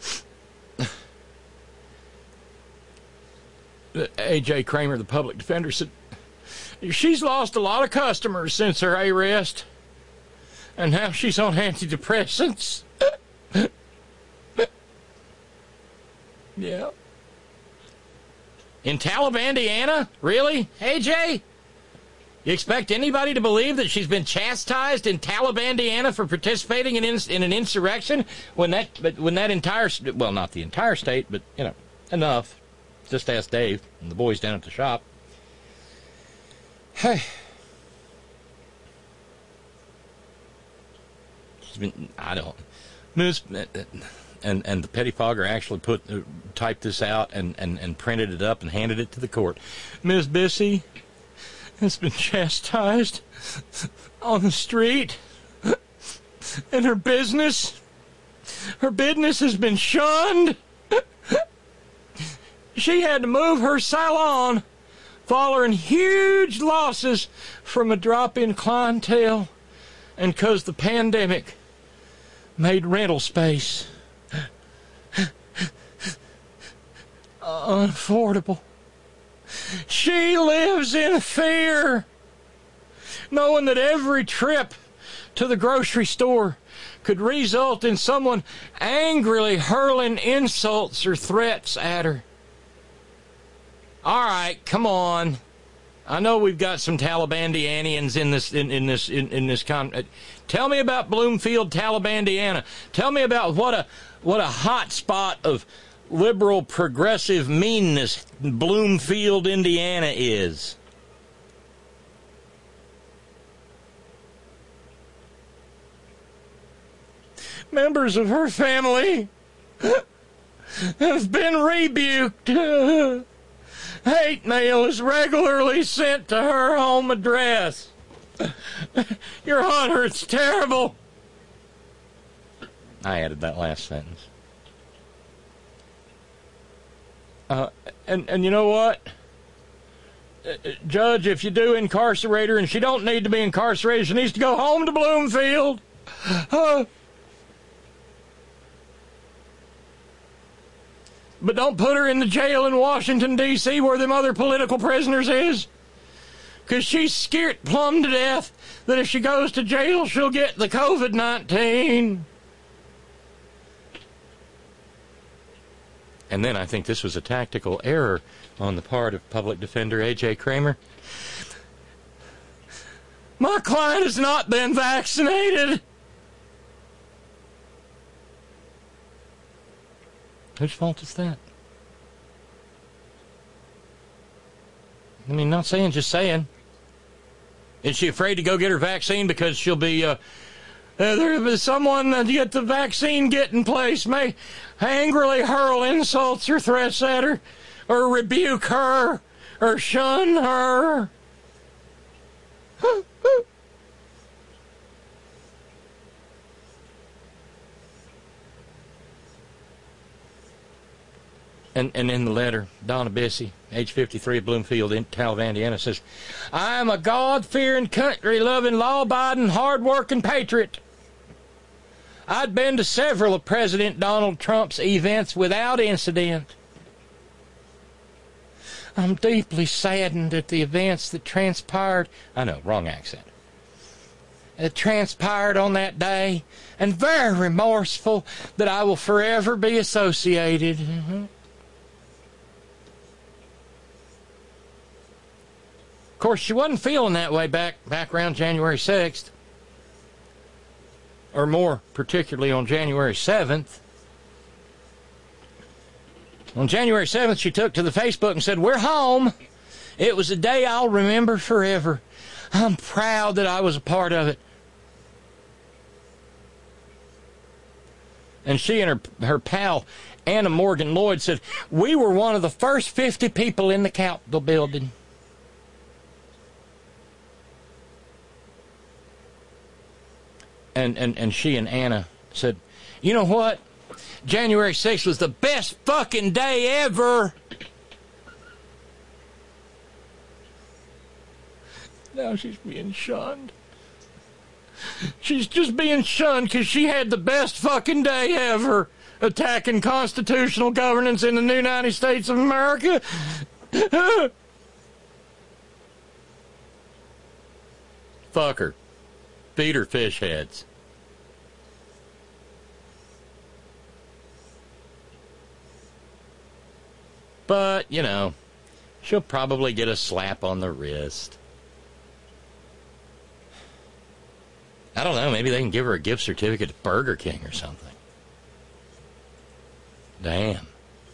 A.J. Kramer, the public defender, said, she's lost a lot of customers since her arrest, and now she's on antidepressants. Yeah. In Taliban, Indiana? Really, A.J.? You expect anybody to believe that she's been chastised in Taliban, Indiana for participating in an insurrection when that entire, well, not the entire state, but, you know, enough. Just ask Dave and the boys down at the shop. Hey. I don't. And the pettifogger actually typed this out and printed it up and handed it to the court. Ms. Bissey has been chastised on the street, and her business has been shunned. She had to move her salon following huge losses from a drop in clientele, and 'cause the pandemic made rental space unaffordable. She lives in fear, knowing that every trip to the grocery store could result in someone angrily hurling insults or threats at her. All right, come on. I know we've got some Talibandianians in this tell me about Bloomfield, Talibandiana. Tell me about what a hot spot of liberal progressive meanness Bloomfield, Indiana is. Members of her family have been rebuked. Hate mail is regularly sent to her home address. Your Honor, it's terrible. I added that last sentence. And you know what? Judge, if you do incarcerate her and she don't need to be incarcerated, she needs to go home to Bloomfield. But don't put her in the jail in Washington, D.C. where them other political prisoners is. Because she's scared plumb to death that if she goes to jail, she'll get the COVID-19. And then I think this was a tactical error on the part of public defender A.J. Kramer. My client has not been vaccinated. Whose fault is that? I mean, not saying, just saying. Is she afraid to go get her vaccine because she'll be someone that get the vaccine get in place may angrily hurl insults or threats at her, or rebuke her, or shun her. And in the letter, Donna Bissey, age 53, Bloomfield, in Talva, Indiana, says, I am a God-fearing, country-loving, law-abiding, hard-working patriot. I'd been to several of President Donald Trump's events without incident. I'm deeply saddened at the events that transpired. I know, wrong accent. That transpired on that day, and very remorseful that I will forever be associated. Of course, she wasn't feeling that way back around January 6th. Or more particularly on January 7th. On January 7th, she took to the Facebook and said, we're home. It was a day I'll remember forever. I'm proud that I was a part of it. And she and her pal, Anna Morgan Lloyd, said, we were one of the first 50 people in the Capitol building. And she and Anna said, you know what? January 6th was the best fucking day ever. Now she's being shunned. She's just being shunned because she had the best fucking day ever attacking constitutional governance in the new United States of America. Fuck her. Feed her fish heads. But, you know, she'll probably get a slap on the wrist. I don't know, maybe they can give her a gift certificate to Burger King or something. Damn.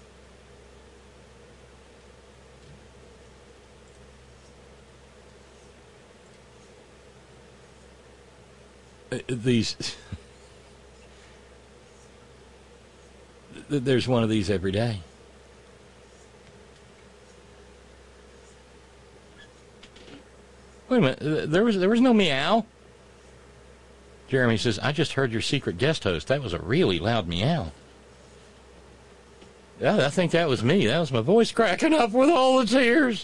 There's one of these every day. Wait a minute, there was no meow. Jeremy says, I just heard your secret guest host. That was a really loud meow. Yeah, I think that was me. That was my voice cracking up with all the tears.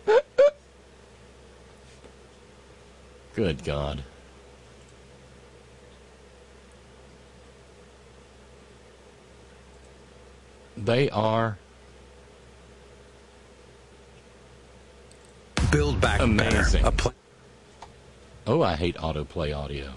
Good God. They are Build Back amazing. Better. Oh, I hate autoplay audio.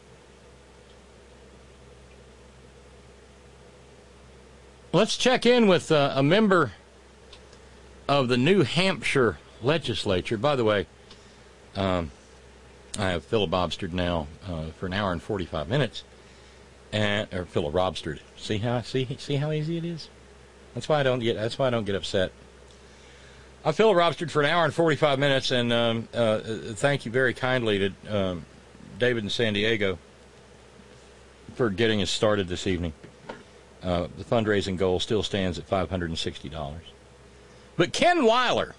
Let's check in with a member of the New Hampshire legislature. By the way, I have filibustered now for an hour and 45 minutes, or filibustered. See how easy it is. That's why I don't get upset. I filibustered for an hour and 45 minutes, and thank you very kindly to David in San Diego for getting us started this evening. The fundraising goal still stands at $560. But Ken Weiler,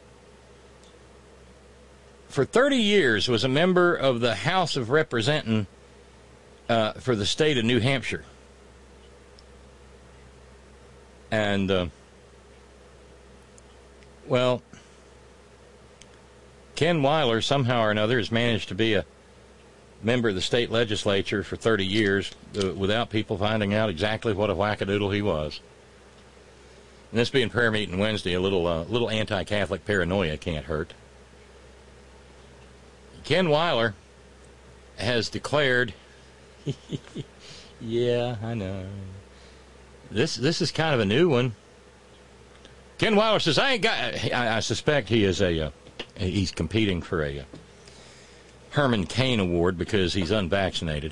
for 30 years, was a member of the House of Representatives for the state of New Hampshire. And, well, Ken Weiler, somehow or another, has managed to be a member of the state legislature for 30 years without people finding out exactly what a wackadoodle he was. And this being prayer meeting Wednesday, a little anti-Catholic paranoia can't hurt. Ken Weiler has declared, yeah, I know. This is kind of a new one. Ken Weiler says, I suspect he is he's competing for a Herman Cain Award because he's unvaccinated.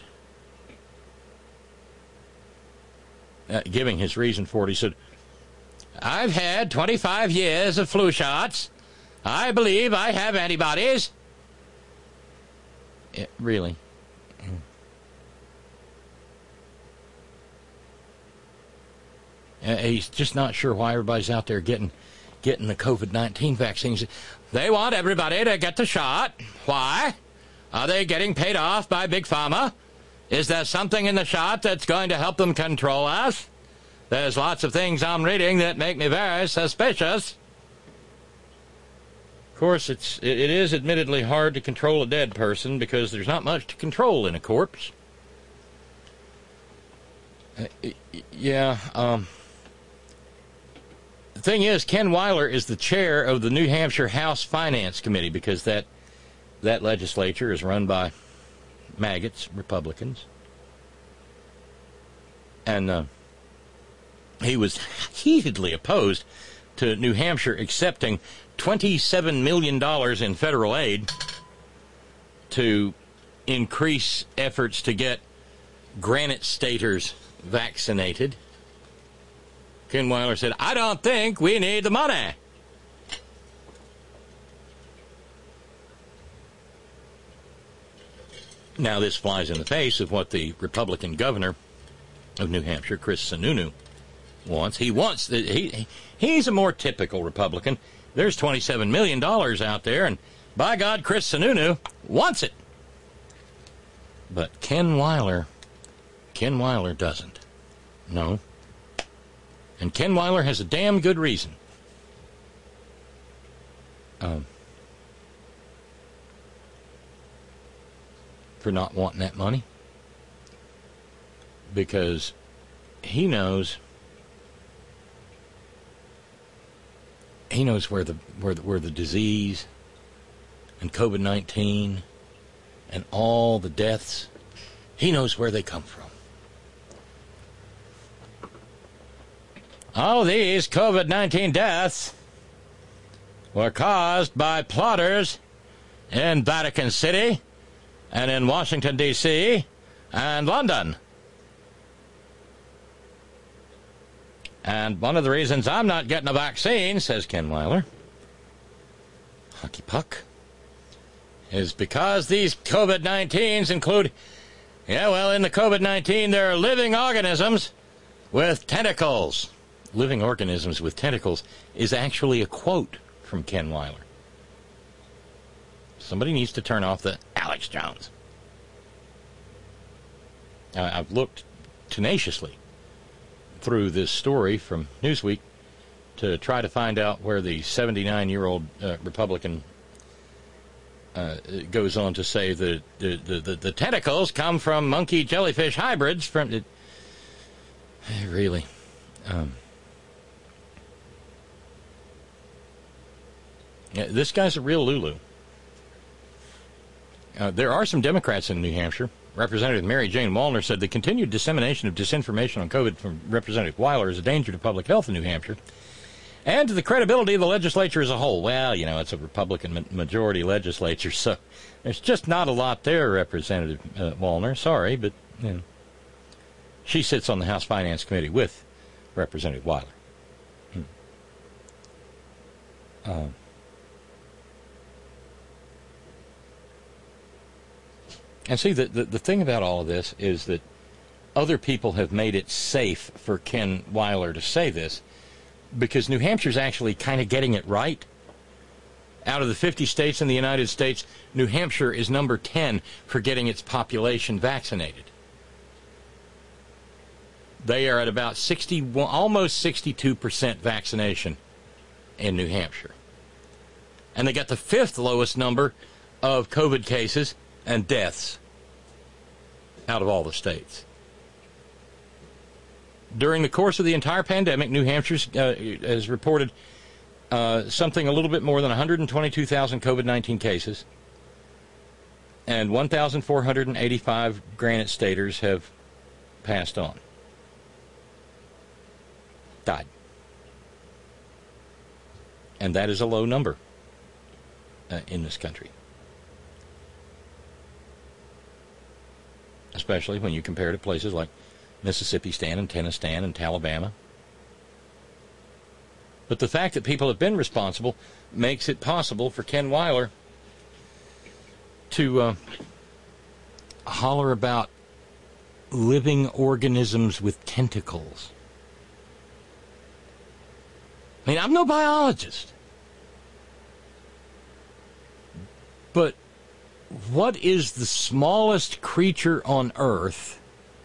Giving his reason for it, he said, I've had 25 years of flu shots. I believe I have antibodies. Really? He's just not sure why everybody's out there getting the COVID-19 vaccines. They want everybody to get the shot. Why? Are they getting paid off by Big Pharma? Is there something in the shot that's going to help them control us? There's lots of things I'm reading that make me very suspicious. Of course, it is admittedly hard to control a dead person because there's not much to control in a corpse. The thing is, Ken Weiler is the chair of the New Hampshire House Finance Committee because that legislature is run by maggots, Republicans. And he was heatedly opposed to New Hampshire accepting $27 million in federal aid to increase efforts to get Granite Staters vaccinated. Ken Weiler said, I don't think we need the money. Now, this flies in the face of what the Republican governor of New Hampshire, Chris Sununu, wants. He's a more typical Republican. There's $27 million out there, and by God, Chris Sununu wants it. But Ken Weiler doesn't. No. And Ken Weiler has a damn good reason. For not wanting that money. Because he knows where the disease and COVID-19 and all the deaths, he knows where they come from. All these COVID-19 deaths were caused by plotters in Vatican City and in Washington, D.C. and London. And one of the reasons I'm not getting a vaccine, says Ken Weiler, hockey puck, is because these COVID-19s include, in the COVID-19 there are living organisms with tentacles. Living organisms with tentacles is actually a quote from Ken Weiler. Somebody needs to turn off the Alex Jones. I've looked tenaciously through this story from Newsweek to try to find out where the 79-year-old Republican goes on to say that the tentacles come from monkey jellyfish hybrids. Really. This guy's a real Lulu. There are some Democrats in New Hampshire. Representative Mary Jane Wallner said the continued dissemination of disinformation on COVID from Representative Weiler is a danger to public health in New Hampshire and to the credibility of the legislature as a whole. Well, it's a Republican majority legislature, so there's just not a lot there, Representative Wallner. Sorry, but she sits on the House Finance Committee with Representative Weiler. And see, the thing about all of this is that other people have made it safe for Ken Weiler to say this because New Hampshire's actually kind of getting it right. Out of the 50 states in the United States, New Hampshire is number 10 for getting its population vaccinated. They are at about almost 62% vaccination in New Hampshire. And they got the 5th lowest number of COVID cases and deaths out of all the states. During the course of the entire pandemic, New Hampshire has reported something a little bit more than 122,000 COVID-19 cases, and 1,485 Granite Staters have passed on. Died. And that is a low number in this country. Especially when you compare to places like Mississippi Stan and Tennessee and Alabama. But the fact that people have been responsible makes it possible for Ken Weiler to holler about living organisms with tentacles. I mean, I'm no biologist. But what is the smallest creature on Earth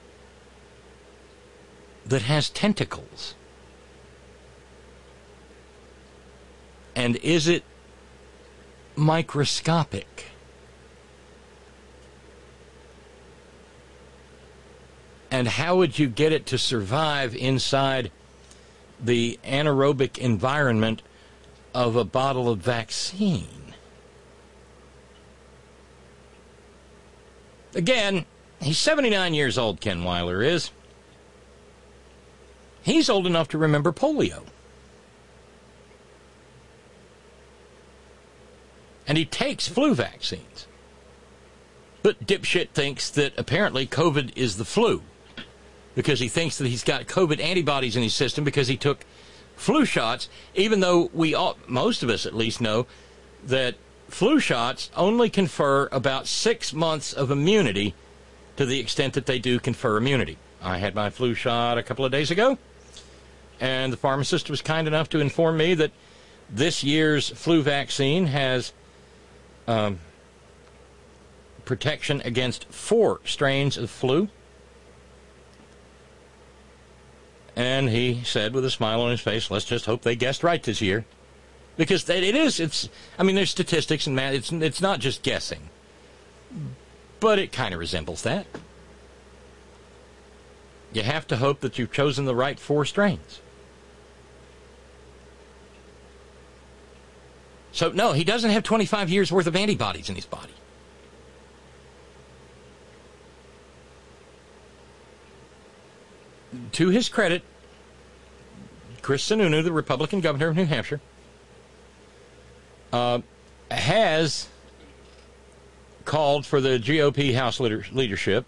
that has tentacles? And is it microscopic? And how would you get it to survive inside the anaerobic environment of a bottle of vaccine? Again, he's 79 years old, Ken Weiler is. He's old enough to remember polio. And he takes flu vaccines. But dipshit thinks that apparently COVID is the flu, because he thinks that he's got COVID antibodies in his system because he took flu shots, even though we all, most of us at least, know that flu shots only confer about 6 months of immunity, to the extent that they do confer immunity. I had my flu shot a couple of days ago, and the pharmacist was kind enough to inform me that this year's flu vaccine has protection against 4 strains of flu. And he said with a smile on his face, let's just hope they guessed right this year. Because there's statistics and math. It's not just guessing. But it kind of resembles that. You have to hope that you've chosen the right 4 strains. So, no, he doesn't have 25 years' worth of antibodies in his body. To his credit, Chris Sununu, the Republican governor of New Hampshire, has called for the GOP House leadership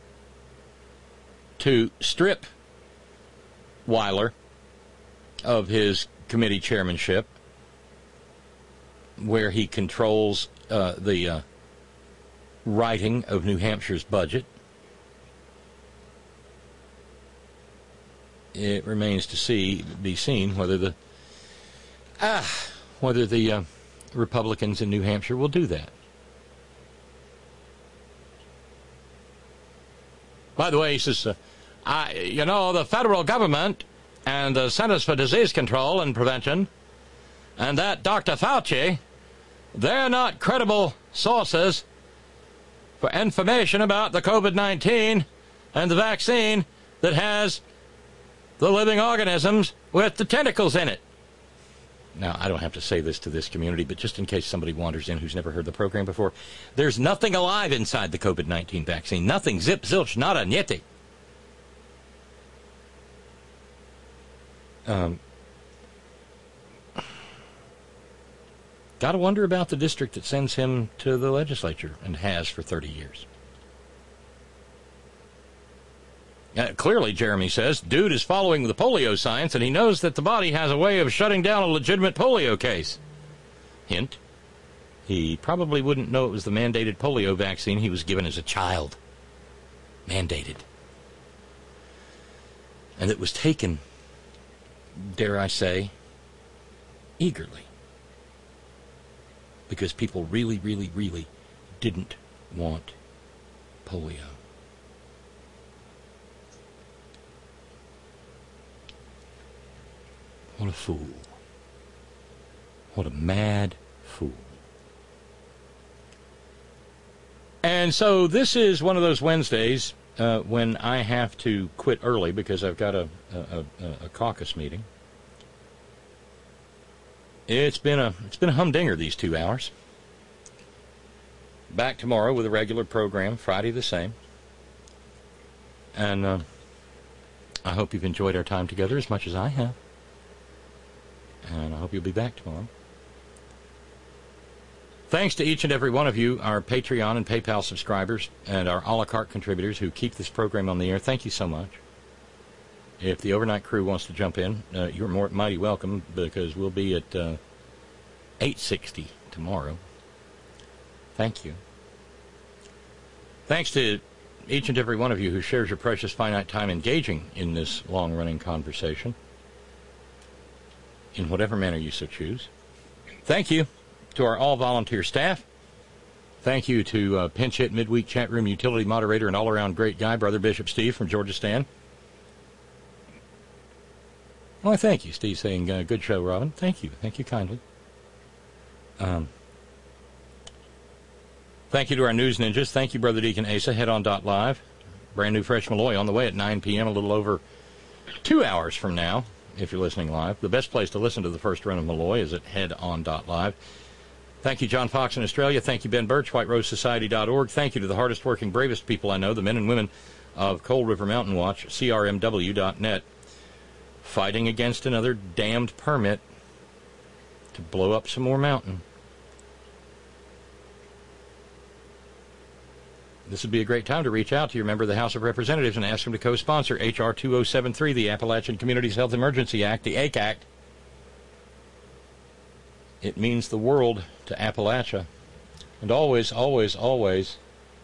to strip Weiler of his committee chairmanship, where he controls the writing of New Hampshire's budget. It remains to be seen whether the Republicans in New Hampshire will do that. By the way, he says, the federal government and the Centers for Disease Control and Prevention and that Dr. Fauci, they're not credible sources for information about the COVID-19 and the vaccine that has the living organisms with the tentacles in it. Now, I don't have to say this to this community, but just in case somebody wanders in who's never heard the program before, there's nothing alive inside the COVID-19 vaccine. Nothing. Zip, zilch, nada, niente. Gotta wonder about the district that sends him to the legislature and has for 30 years. Clearly, Jeremy says, dude is following the polio science, and he knows that the body has a way of shutting down a legitimate polio case. Hint, he probably wouldn't know it was the mandated polio vaccine he was given as a child. Mandated. And it was taken, dare I say, eagerly. Because people really, really, really didn't want polio. What a fool. What a mad fool. And so this is one of those Wednesdays when I have to quit early because I've got a caucus meeting. It's been a humdinger these 2 hours. Back tomorrow with a regular program, Friday the same. And I hope you've enjoyed our time together as much as I have. And I hope you'll be back tomorrow. Thanks to each and every one of you, our Patreon and PayPal subscribers, and our a la carte contributors who keep this program on the air. Thank you so much. If the overnight crew wants to jump in, you're mighty welcome, because we'll be at 8:60 tomorrow. Thank you. Thanks to each and every one of you who shares your precious finite time engaging in this long-running conversation. in whatever manner you so choose. Thank you to our all-volunteer staff. Thank you to Pinch Hit Midweek Chat Room Utility Moderator and all-around great guy, Brother Bishop Steve from Georgia Stan. Well, thank you, Steve, saying good show, Robin. Thank you. Thank you kindly. Thank you to our news ninjas. Thank you, Brother Deacon Asa. Headon.live. Brand new Fresh Malloy on the way at 9 p.m., a little over 2 hours from now, if you're listening live. The best place to listen to the first run of Malloy is at headon.live. Thank you, John Fox in Australia. Thank you, Ben Birch, WhiteRoseSociety.org. Thank you to the hardest working, bravest people I know, the men and women of Cold River Mountain Watch, CRMW.net, fighting against another damned permit to blow up some more mountain. This would be a great time to reach out to your member of the House of Representatives and ask them to co-sponsor H.R. 2073, the Appalachian Communities Health Emergency Act, the ACACT. It means the world to Appalachia. And always, always, always,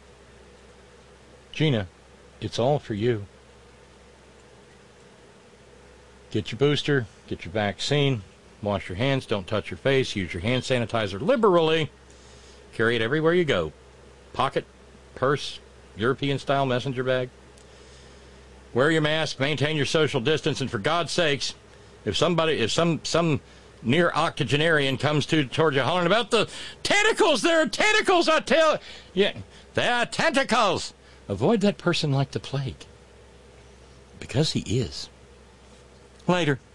Gina, it's all for you. Get your booster, get your vaccine, wash your hands, don't touch your face, use your hand sanitizer liberally, carry it everywhere you go. Pocket, purse, European-style messenger bag. Wear your mask, maintain your social distance, and for God's sakes, if some near octogenarian comes towards you hollering about the tentacles, there are tentacles, I tell you. Yeah, there are tentacles. Avoid that person like the plague. Because he is. Later.